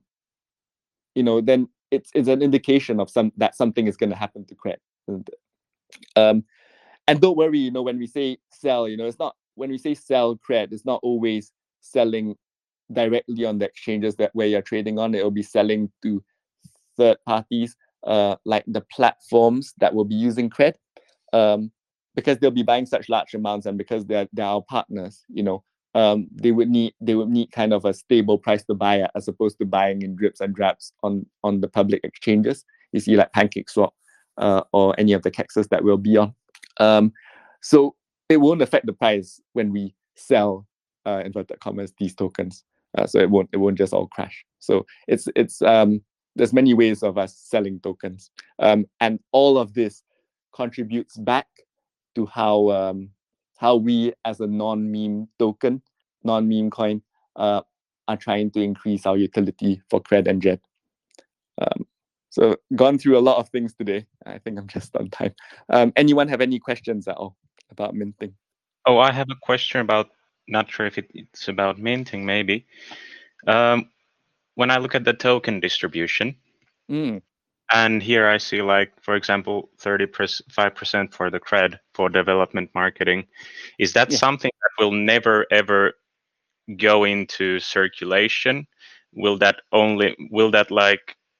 you know, then it's it's an indication of some that something is going to happen to cred, isn't it? Um, and don't worry, you know, when we say sell, you know, it's not when we say sell cred, it's not always selling directly on the exchanges that where you're trading on. It will be selling to third parties, uh, like the platforms that will be using cred, um, because they'll be buying such large amounts, and because they're they're our partners, you know, um, they would need they would need kind of a stable price to buy at, as opposed to buying in drips and drabs on on the public exchanges. You see, like PancakeSwap uh, or any of the Kexes that we'll be on. Um, so it won't affect the price when we sell uh, inverted commas these tokens. Uh, so it won't it won't just all crash. So it's it's um, there's many ways of us selling tokens, um, and all of this contributes back to how um, how we as a non-meme token, non-meme coin, uh, are trying to increase our utility for cred and jet. Um, so gone through a lot of things today. I think I'm just on time. Um, anyone have any questions at all about minting? Oh, I have a question about, not sure if it, it's about minting, maybe. Um, when I look at the token distribution, mm. and here I see, like, for example, thirty-five percent for the cred for development marketing. Is that Yeah. something that will never, ever go into circulation? Will that only, will that like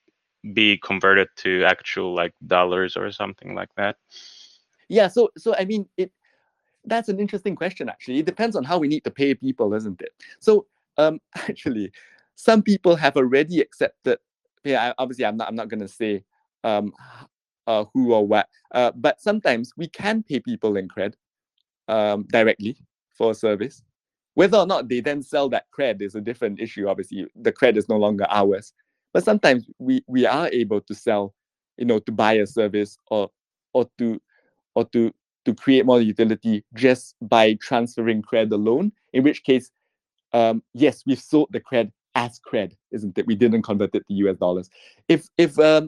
be converted to actual like dollars or something like that? Yeah, so so I mean it that's an interesting question actually. It depends on how we need to pay people, isn't it? So um actually some people have already accepted, yeah, I- obviously I'm not I'm not gonna say um uh, who or what, uh, but sometimes we can pay people in cred um directly for a service. Whether or not they then sell that cred is a different issue. Obviously, the cred is no longer ours. But sometimes we we are able to sell, you know, to buy a service or or to or to to create more utility just by transferring cred alone. In which case, um, yes, we've sold the cred as cred, isn't it? We didn't convert it to U S dollars. If if um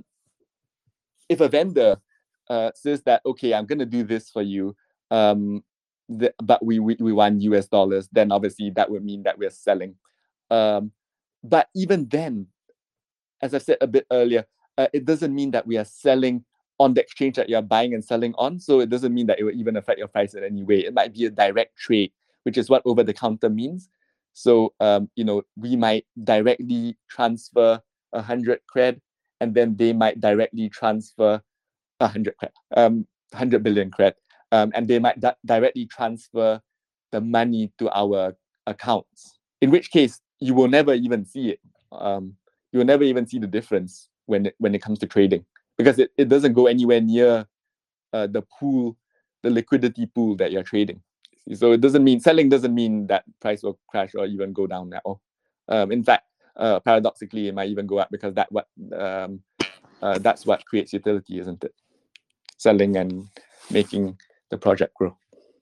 if a vendor uh, says that, okay, I'm going to do this for you, um, the, but we, we we want U S dollars, then obviously that would mean that we're selling. Um, but even then, as I said a bit earlier, uh, it doesn't mean that we are selling on the exchange that you're buying and selling on. So it doesn't mean that it will even affect your price in any way. It might be a direct trade, which is what over the counter means. So um, you know, we might directly transfer a hundred cred, and then they might directly transfer a hundred cred, um, hundred billion cred, um, and they might di- directly transfer the money to our accounts. In which case, you will never even see it. Um, you will never even see the difference when it, when it comes to trading, because it, it doesn't go anywhere near uh, the pool, the liquidity pool that you're trading. So it doesn't mean selling doesn't mean that price will crash or even go down at all. Um, in fact, uh, paradoxically, it might even go up because that what um, uh, that's what creates utility, isn't it? Selling and making the project grow.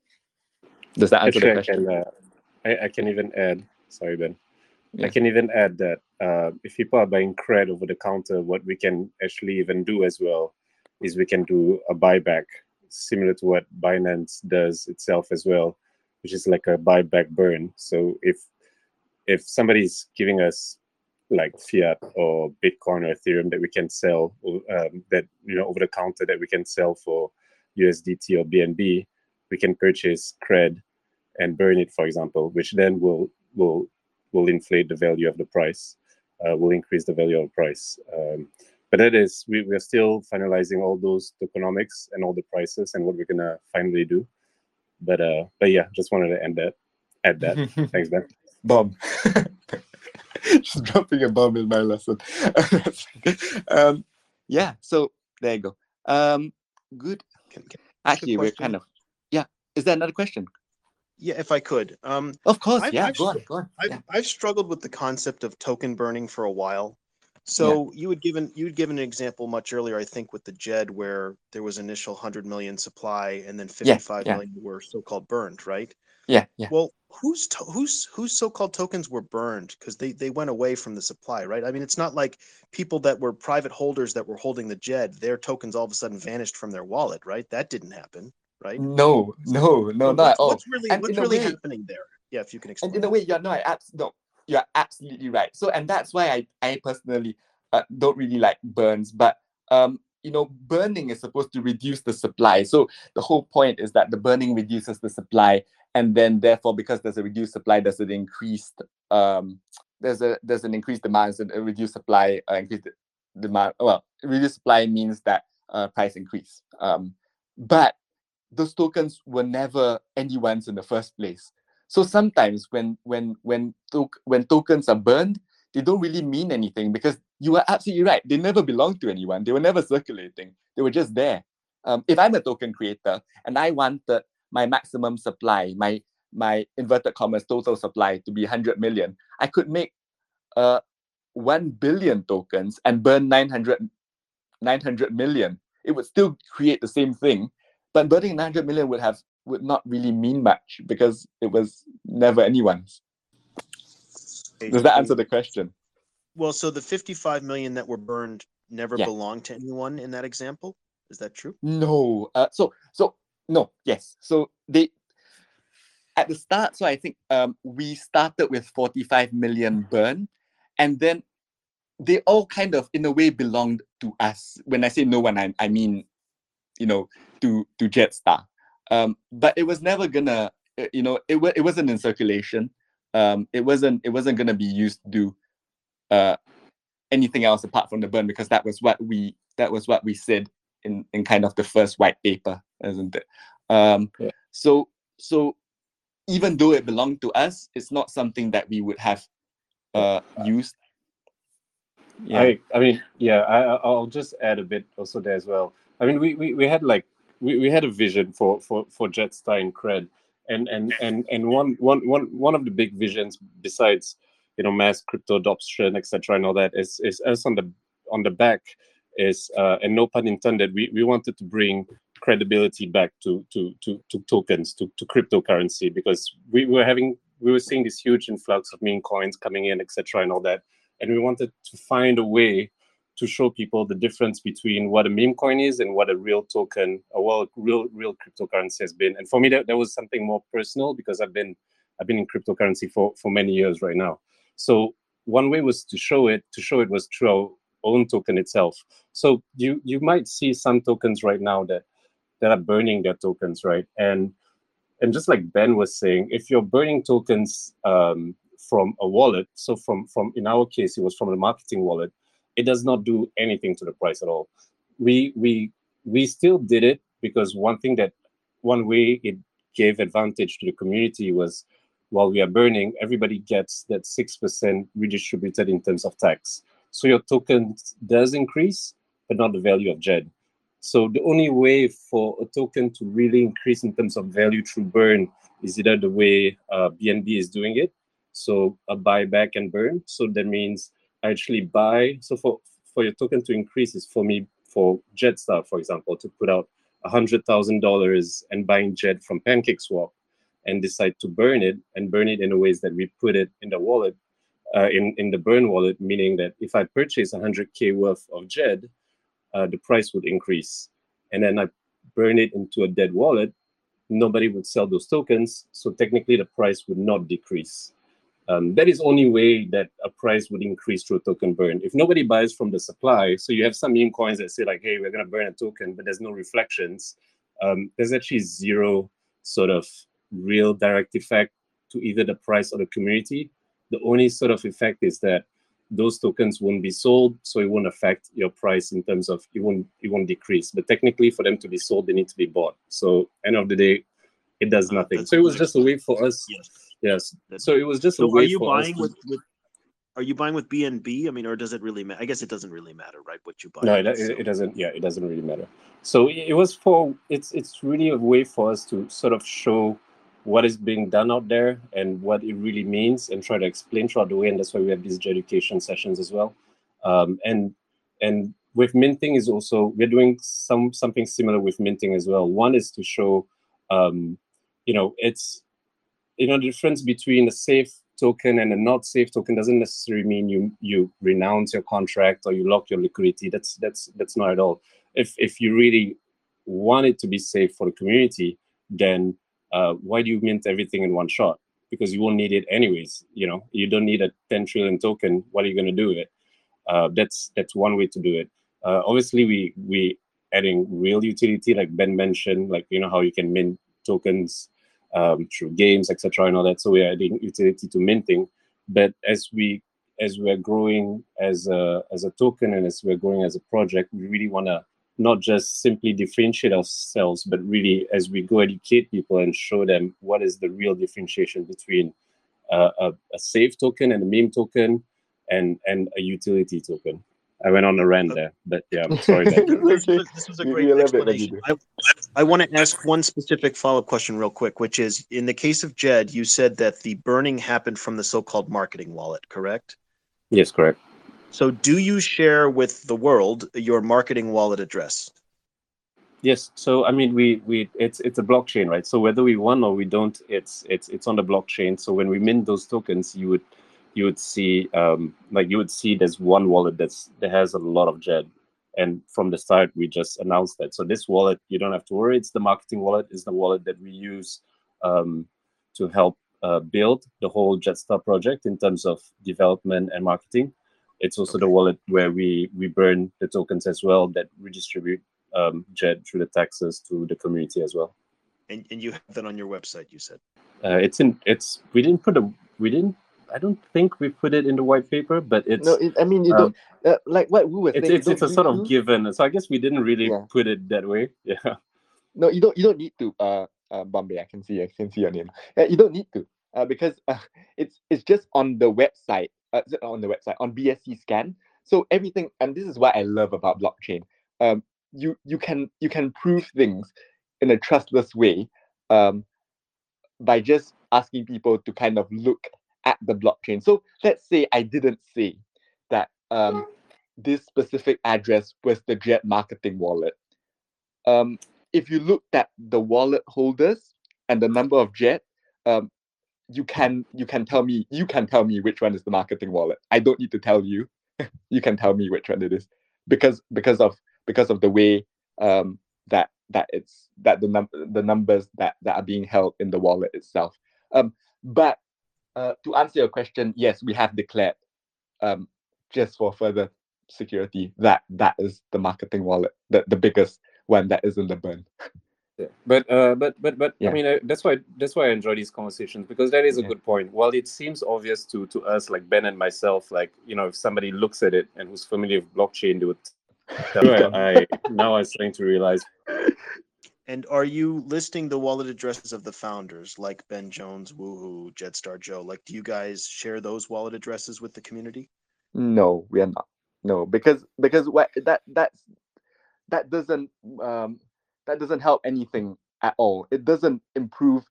Does that answer Actually, the question? I can, uh, I, I can even add, sorry, Ben. Yeah. I can even add that uh, if people are buying cred over the counter, what we can actually even do as well is we can do a buyback, similar to what Binance does itself as well, which is like a buyback burn. So if if somebody's giving us like fiat or Bitcoin or Ethereum that we can sell, um, that you know over the counter that we can sell for U S D T or B N B, we can purchase cred and burn it, for example, which then will will will inflate the value of the price, uh, will increase the value of the price. Um, but that is, we, we're still finalizing all those tokenomics and all the prices and what we're gonna finally do. But uh, but yeah, just wanted to end that. Add that. Thanks, Ben. Bomb. Just dropping a bomb in my lesson. um, yeah. So there you go. Um, good. Can, can Actually, we're kind of. Yeah. Is there another question? Yeah, if I could. Um, of course, I've, yeah. I've, Go on, go on. I've, Yeah. I've struggled with the concept of token burning for a while. So yeah. you had given you had given an example much earlier, I think, with the J E D, where there was initial one hundred million supply, and then fifty-five yeah, yeah. million were so-called burned, right? Yeah, yeah. Well, whose to- whose whose so-called tokens were burned because they they went away from the supply, right? I mean, it's not like people that were private holders that were holding the J E D, their tokens all of a sudden vanished from their wallet, right? That didn't happen. Right? No, no, no, so not what's, at all. what's really and what's in really a way, happening there? Yeah, if you can explain. And in a way, you're not abs- no, you're absolutely right. So, and that's why I, I personally uh, don't really like burns. But um, you know, burning is supposed to reduce the supply. So the whole point is that the burning reduces the supply, and then therefore, because there's a reduced supply, there's an increased um, there's a there's an increased demand, so a reduced supply, uh, increased demand. Well, reduced supply means that uh, price increase. Um, but those tokens were never anyone's in the first place. So sometimes when when when to- when tokens are burned, they don't really mean anything because you are absolutely right. They never belonged to anyone. They were never circulating. They were just there. Um, if I'm a token creator and I wanted my maximum supply, my my inverted commas total supply to be one hundred million, I could make uh one billion tokens and burn nine hundred million. It would still create the same thing, but burning nine hundred million would have would not really mean much because it was never anyone's. Does that answer the question? Well, so the fifty-five million that were burned never Yeah. belonged to anyone in that example? Is that true? No. Uh, so so no. Yes. So they at the start. So I think um, we started with forty-five million burn, and then they all kind of in a way belonged to us. When I say no one, I I mean, you know, to to Jetstar. Um, but it was never gonna, uh, you know, it was it wasn't in circulation. Um, it wasn't it wasn't gonna be used to do uh, anything else apart from the burn, because that was what we that was what we said in, in kind of the first white paper, isn't it? Um, Yeah. So so even though it belonged to us, it's not something that we would have uh, used. Yeah. I I mean, yeah, I I- I'll just add a bit also there as well. I mean, we we, we had like we, we had a vision for for for Jetstar and Cred, and and and and one one one one of the big visions besides, you know, mass crypto adoption, et cetera, and all that is is us on the on the back is uh, and no pun intended, we, we wanted to bring credibility back to to to, to tokens, to, to cryptocurrency, because we were having we were seeing this huge influx of meme coins coming in, et cetera, and all that. And we wanted to find a way to show people the difference between what a meme coin is and what a real token, or what real real cryptocurrency has been. And for me, that, that was something more personal, because I've been I've been in cryptocurrency for, for many years right now. So one way was to show it. To show it was through our own token itself. So you you might see some tokens right now that that are burning their tokens, right? And and just like Ben was saying, if you're burning tokens um, from a wallet, so from from in our case, it was from a marketing wallet, it does not do anything to the price at all. We we we still did it because one thing that one way it gave advantage to the community was, while we are burning, everybody gets that six percent redistributed in terms of tax. So your token does increase, but not the value of J E D. So the only way for a token to really increase in terms of value through burn is either the way uh, B N B is doing it, so a buyback and burn. So that means I actually buy. So for, for your token to increase is for me, for Jetstar, for example, to put out one hundred thousand dollars and buying J E D from PancakeSwap, and decide to burn it and burn it in the ways that we put it in the wallet, uh, in, in the burn wallet, meaning that if I purchase one hundred K worth of J E D, uh, the price would increase. And then I burn it into a dead wallet, nobody would sell those tokens. So technically the price would not decrease. Um, that is only way that a price would increase through a token burn. If nobody buys from the supply, so you have some meme coins that say like, hey, we're gonna burn a token, but there's no reflections. Um, there's actually zero sort of real direct effect to either the price or the community. The only sort of effect is that those tokens won't be sold, so it won't affect your price in terms of it won't it won't decrease. But technically, for them to be sold, they need to be bought. So end of the day, it does Uh, nothing. that's So it was clear. just a way for us. Yes. Yes. That- So it was just a So are way you for us buying to. with, with are you buying with B N B? I mean, or does it really matter? I guess it doesn't really matter, right? What you buy. No, it, with, it, so- it doesn't. Yeah, it doesn't really matter. So it, it was for. It's it's really a way for us to sort of show what is being done out there and what it really means, and try to explain throughout the way. And that's why we have these education sessions as well. Um, and and with minting is also, we're doing some something similar with minting as well. One is to show, um, you know, it's you know the difference between a safe token and a not safe token doesn't necessarily mean you you renounce your contract or you lock your liquidity. That's that's that's not at all. If if you really want it to be safe for the community, then uh, why do you mint everything in one shot? Because you won't need it anyways. You know, you don't need a ten trillion token. What are you going to do with it? Uh, that's that's one way to do it. Uh, obviously, we we adding real utility, like Ben mentioned, like you know how you can mint tokens um, through games, et cetera, and all that. So we're adding utility to minting. But as we as we're growing as a as a token and as we're growing as a project, we really want to not just simply differentiate ourselves, but really as we go educate people and show them what is the real differentiation between uh, a, a safe token and a meme token and and a utility token. I went on a rant there, but yeah, I'm sorry. That this, was, this was a You- great you elaborate, explanation. Nabil. I, I want to ask one specific follow-up question real quick, which is, in the case of J E D, you said that the burning happened from the so-called marketing wallet, correct? yes, correct. So do you share with the world your marketing wallet address? Yes. So I mean, we we it's it's a blockchain, right? So whether we won or we don't, it's it's it's on the blockchain. So when we mint those tokens, you would you would see um like you would see there's one wallet that's that has a lot of J E D, and from the start we just announced that. So this wallet, you don't have to worry. It's the marketing wallet. It's the wallet that we use um to help uh, build the whole Jetstar project in terms of development and marketing. It's also the wallet where we we burn the tokens as well that redistribute um, J E D through the taxes to the community as well. And, and you have that on your website, you said. Uh, it's in it's we didn't put a we didn't I don't think we put it in the white paper, but it's No, it, I mean you um, don't uh, like what we were it's saying. it's You it's a don't sort need of to. given. So I guess we didn't really Yeah. put it that way. Yeah. No, you don't. You don't need to. Uh, uh Bombay, I can see. I can see your name. Uh, you don't need to. Uh, because uh, it's it's just on the website. Uh, it's on the website on B S C Scan. So everything, and this is what I love about blockchain. Um, you you can you can prove things in a trustless way. Um, by just asking people to kind of look at the blockchain. So let's say I didn't say that um this specific address was the Jet marketing wallet. Um, if you looked at the wallet holders and the number of Jet, um, you can you can tell me you can tell me which one is the marketing wallet. I don't need to tell you. You can tell me which one it is because because of because of the way um, that that it's that the num- the numbers that, that are being held in the wallet itself. Um, but uh, to answer your question, yes, we have declared um, just for further security that that is the marketing wallet, the, the biggest one that is in the burn. Yeah. But uh, but but but Yeah. I mean, I, that's why that's why I enjoy these conversations, because that is a Yeah. good point. While it seems obvious to to us, like Ben and myself, like, you know, if somebody looks at it and who's familiar with blockchain, they would tell you. I, I now I'm starting to realize. And are you listing the wallet addresses of the founders, like Ben Jones, Woohoo, Jetstar Joe? Like, do you guys share those wallet addresses with the community? No, we are not. No, because because what that that's that doesn't um that doesn't help anything at all. It doesn't improve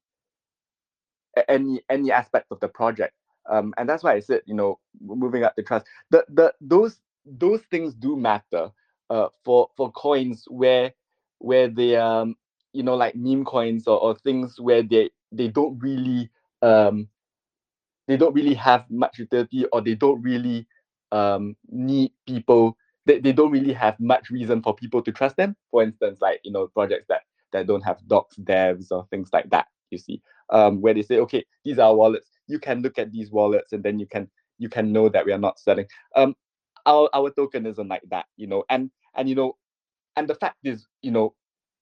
a- any any aspect of the project. Um, and that's why I said, you know, moving up the trust. The the those those things do matter. Uh, for for coins where where they um you know like meme coins or, or things where they they don't really um they don't really have much utility, or they don't really um, need people. They, they don't really have much reason for people to trust them. For instance, like, you know, projects that that don't have docs, devs, or things like that. You see, um, where they say, okay, these are wallets. You can look at these wallets, and then you can you can know that we are not selling. Um, our our token isn't like that, you know, and and you know, and the fact is, you know,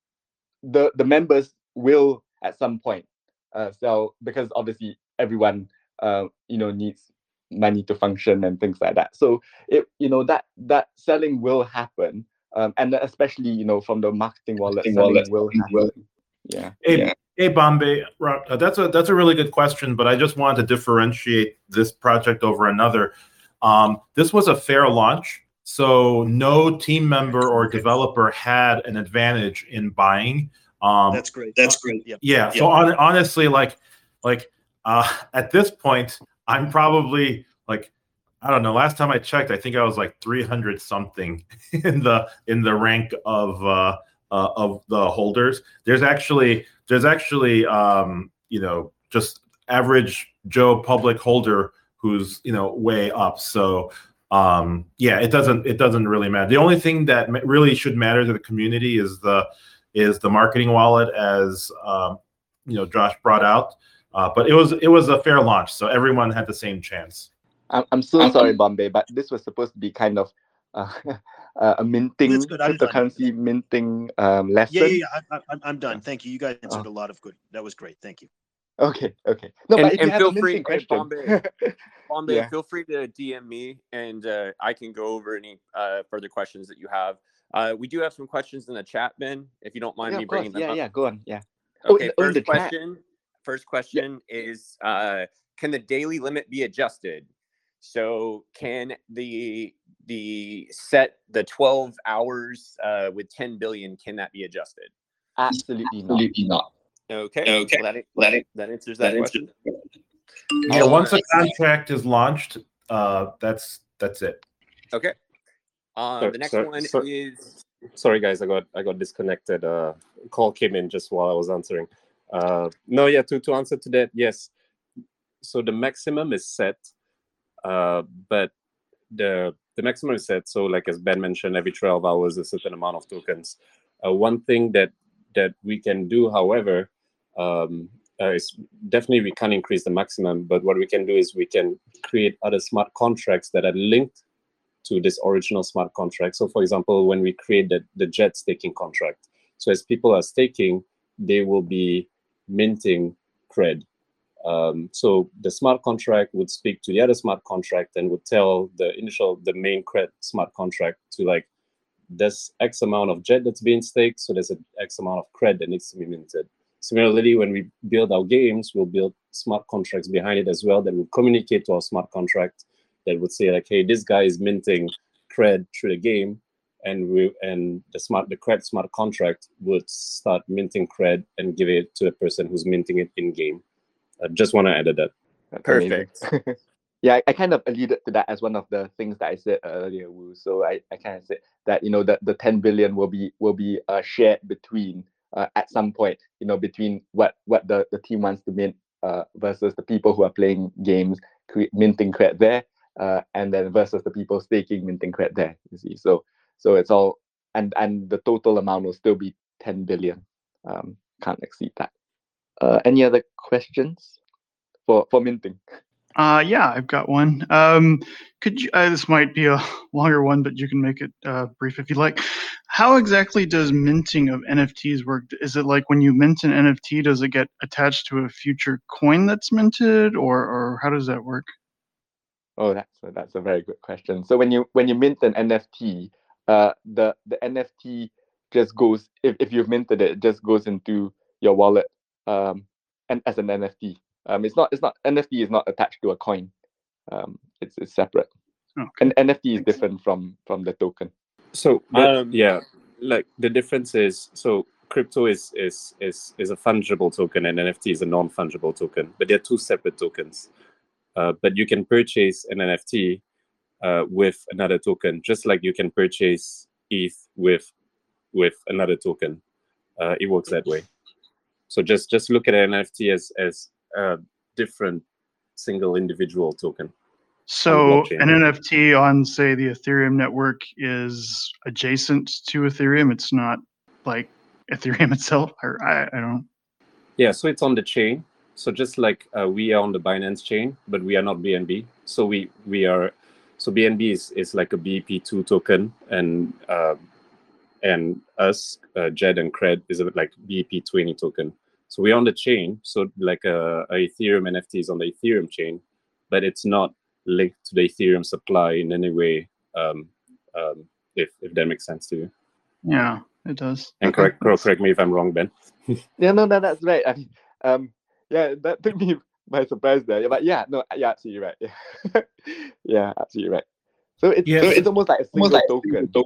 the the members will at some point uh, sell, because obviously everyone uh, you know needs money to function and things like that. So it you know that that selling will happen, um, and especially you know from the marketing wallet, selling will happen. Yeah. Hey, yeah. hey, Bombay, Ro- uh, that's a that's a really good question, but I just wanted to differentiate this project over another. Um, this was a fair launch, so no team member or developer had an advantage in buying. Um, That's great. That's great. Yep. yeah. So on, honestly, like, like uh, at this point, I'm probably like, I don't know. Last time I checked, I think I was like three hundred something in the in the rank of uh, uh, of the holders. There's actually there's actually um, you know just average Joe public holder who's you know way up. So um, yeah, it doesn't it doesn't really matter. The only thing that ma- really should matter to the community is the is the marketing wallet, as um, you know Josh brought out. Uh, but it was it was a fair launch, so everyone had the same chance. I'm I'm so sorry, Bombay, but this was supposed to be kind of uh, uh, a minting That's good. I'm done. cryptocurrency minting um, lesson. Yeah, yeah, yeah. I, I, I'm done. Thank you. You guys answered a lot of good. That was great. Thank you. Okay, okay. No, and but if and you have feel a free, minting hey, question, Bombay, Bombay, Yeah. feel free to D M me, and uh, I can go over any uh, further questions that you have. Uh, we do have some questions in the chat, Ben, if you don't mind yeah, me of course. bringing them Yeah, up. yeah. Go on. Yeah. Oh, Okay, in, oh, in first the chat. question. First question is, uh, can the daily limit be adjusted? So can the the set the twelve hours uh, with ten billion? Can that be adjusted? Absolutely not. Absolutely not. Okay. Okay. Well, that, Let it- that answers that, that question. Yeah, All once a right. contract is launched, uh, that's that's it. Okay. Uh, So- the next so- one so- is Sorry, guys, I got I got disconnected. Uh, call came in just while I was answering. Uh, no, yeah, to to answer to that, yes. So the maximum is set, uh, but the the maximum is set. So, like as Ben mentioned, every twelve hours, a certain amount of tokens. Uh, one thing that that we can do, however, um, uh, is definitely we can't increase the maximum. But what we can do is we can create other smart contracts that are linked to this original smart contract. So for example, when we create the, the Jet staking contract, so as people are staking, they will be minting cred Um, so the smart contract would speak to the other smart contract and would tell the initial, the main cred smart contract to like, there's X amount of jet that's being staked, so there's an X amount of cred that needs to be minted. Similarly, when we build our games, we'll build smart contracts behind it as well that will communicate to our smart contract that would say like, hey, this guy is minting cred through the game, and we and the smart the cred smart contract would start minting cred and give it to the person who's minting it in game. I just want to add that. That's Perfect. amazing. Yeah, I, I kind of alluded to that as one of the things that I said earlier, Wu. So I, I kind of said that, you know, that the ten billion will be will be uh, shared between uh, at some point, you know, between what what the, the team wants to mint uh, versus the people who are playing games, cre- minting cred there, uh, and then versus the people staking, minting cred there. You see, so so it's all and and the total amount will still be ten billion. Um, can't exceed that. Uh, any other questions for for minting? Uh, yeah, I've got one. Um, could you, uh, this might be a longer one, but you can make it uh, brief if you like. How exactly does minting of N F Ts work? Is it like when you mint an N F T, does it get attached to a future coin that's minted, or or how does that work? Oh, that's a, that's a very good question. So when you when you mint an N F T, uh, the the N F T just goes if, if you've minted it, it just goes into your wallet, um, and as an N F T. Um, it's not it's not N F T is not attached to a coin. Um, it's it's separate. Okay. And N F T is different from from the token. So, but Um, yeah, like the difference is, so crypto is is is is a fungible token and N F T is a non-fungible token, but they're two separate tokens. Uh, but you can purchase an N F T uh, with another token, just like you can purchase E T H with with another token. Uh, it works that way. So just just look at an N F T as as a different single individual token. So an N F T on, say, the Ethereum network is adjacent to Ethereum. It's not like Ethereum itself, or I, I don't. Yeah, so it's on the chain. So just like uh, we are on the Binance chain, but we are not B N B. So we we are. So B N B is, is like a B E P two token, and uh, and us, uh, Jed and Cred is like B E P twenty token. So we're on the chain. So like a, a Ethereum N F T is on the Ethereum chain, but it's not linked to the Ethereum supply in any way. Um, um, if if that makes sense to you. Yeah, it does. And correct correct, correct me if I'm wrong, Ben. Yeah, no, no, that's right. I mean, um, yeah, that took me by surprise there. But yeah, no, yeah, absolutely right. Yeah, yeah, absolutely right. So it's Yeah, so so- it's almost like a single almost like a token. single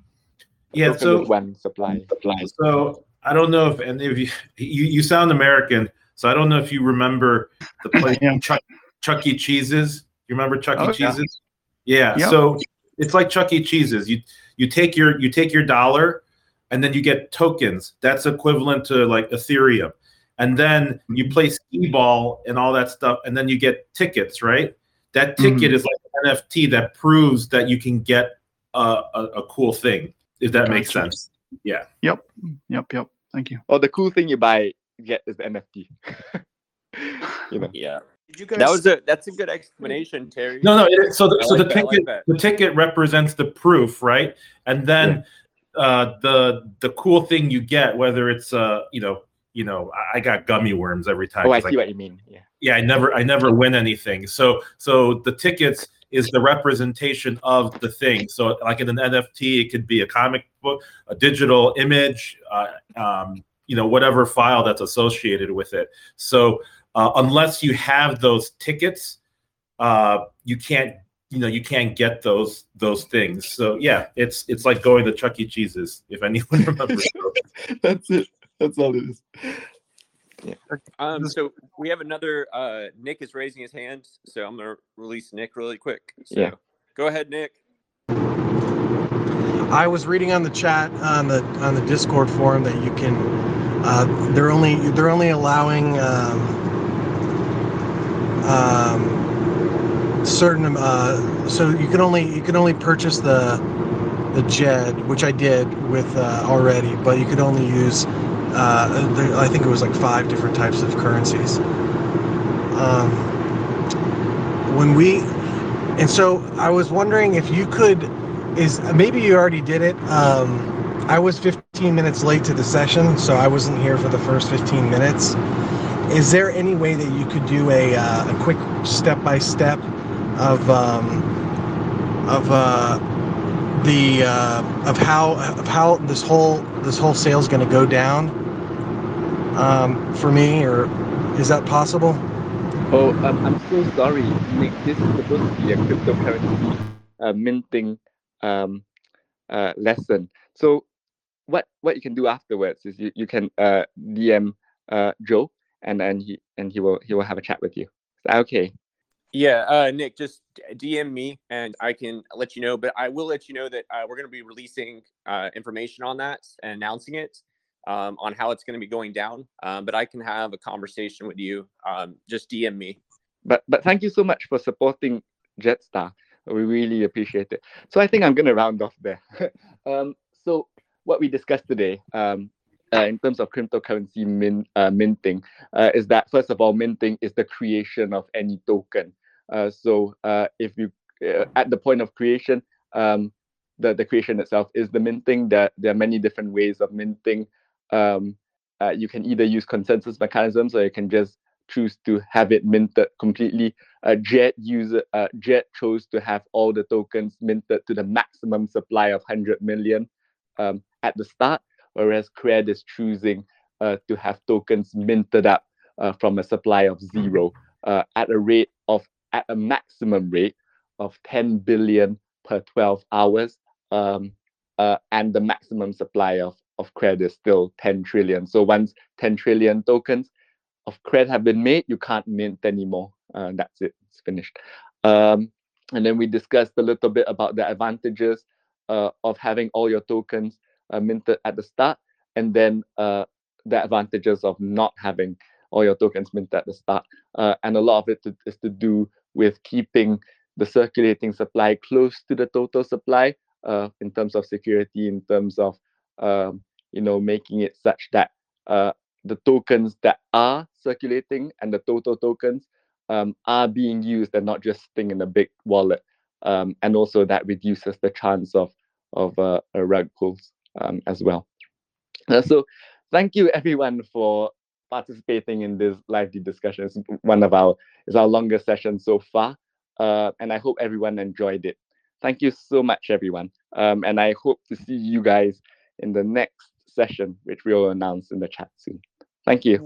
A Yeah, token so with one supply. So I don't know if any of you, you you sound American, so I don't know if you remember the place Chuck, Chuck E. Cheese's. You remember Chuck E. Oh, yeah. Cheese's? Yeah. Yep. So it's like Chuck E. Cheese's. You you take your you take your dollar, and then you get tokens. That's equivalent to like Ethereum, and then you play skee ball and all that stuff, and then you get tickets. Right. That ticket Mhm. is like an N F T that proves that you can get a a, a cool thing. If that makes Gotcha. sense. Yeah. Yep. Yep. Yep. Thank you. Or the cool thing you buy you get is the N F T. You know. Yeah. Did you guys? That was a that's a good explanation, Terry. No, no. It, so, the, I so like the that, I like ticket, that. the ticket represents the proof, right? And then uh, the the cool thing you get, whether it's uh, you know, you know, I- I got gummy worms every time. Oh, I 'cause see what you mean. Yeah. yeah, I never, I never win anything. So, so the tickets is the representation of the thing. So, like in an N F T, it could be a comic book, a digital image, uh, um, you know, whatever file that's associated with it. So, uh, unless you have those tickets, uh, you can't, you know, you can't get those those things. So, yeah, it's it's like going to Chuck E. Cheese's, if anyone remembers. That's it. That's all it is. Um, so we have another. Uh, Nick is raising his hand, so I'm gonna release Nick really quick. So Yeah. go ahead, Nick. I was reading on the chat on the on the Discord forum that you can. Uh, they're only they're only allowing um, um, certain. Uh, so you can only you can only purchase the the Jed, which I did with uh, already, but you could only use. Uh, there, I think it was like five different types of currencies. Um, when we, and so I was wondering if you could, is maybe you already did it. Um, I was fifteen minutes late to the session, so I wasn't here for the first fifteen minutes. is there any way that you could do a uh, a quick step by step of um, of uh, the uh, of how of how this whole this whole sale is going to go down um, for me, or is that possible? Oh, um, I'm so sorry, Nick. This is supposed to be a cryptocurrency uh, minting um, uh, lesson. So what what you can do afterwards is you, you can uh, D M uh, Joe, and then he and he will he will have a chat with you. Is that okay? Yeah, uh, Nick, just D M me and I can let you know. But I will let you know that uh, we're going to be releasing uh, information on that and announcing it um, on how it's going to be going down. Um, but I can have a conversation with you. Um, just D M me. But but thank you so much for supporting Jetstar. We really appreciate it. So I think I'm going to round off there. um, so what we discussed today, um, uh, in terms of cryptocurrency min, uh, minting, uh, is that first of all, minting is the creation of any token. Uh, so uh, if you uh, at the point of creation, um, the the creation itself is the minting. There there are many different ways of minting. Um, uh, you can either use consensus mechanisms, or you can just choose to have it minted completely. Uh, Jet user uh, Jet chose to have all the tokens minted to the maximum supply of one hundred million um, at the start, whereas Cred is choosing uh, to have tokens minted up uh, from a supply of zero uh, at a rate of at a maximum rate of ten billion per twelve hours, um, uh, and the maximum supply of of Cred is still ten trillion. So once ten trillion tokens of Cred have been made, you can't mint anymore. Uh, that's it. It's finished. Um, and then we discussed a little bit about the advantages uh, of having all your tokens uh, minted at the start, and then uh, the advantages of not having all your tokens minted at the start. Uh, and a lot of it to, is to do with keeping the circulating supply close to the total supply uh, in terms of security, in terms of um, you know making it such that uh, the tokens that are circulating and the total tokens um, are being used and not just sitting in a big wallet. Um, and also that reduces the chance of, of uh, uh, rug pulls um, as well. Uh, so thank you everyone for participating in this lively discussion. It's one of our, it's our longest session so far. Uh, and I hope everyone enjoyed it. Thank you so much, everyone. Um, and I hope to see you guys in the next session, which we'll announce in the chat soon. Thank you.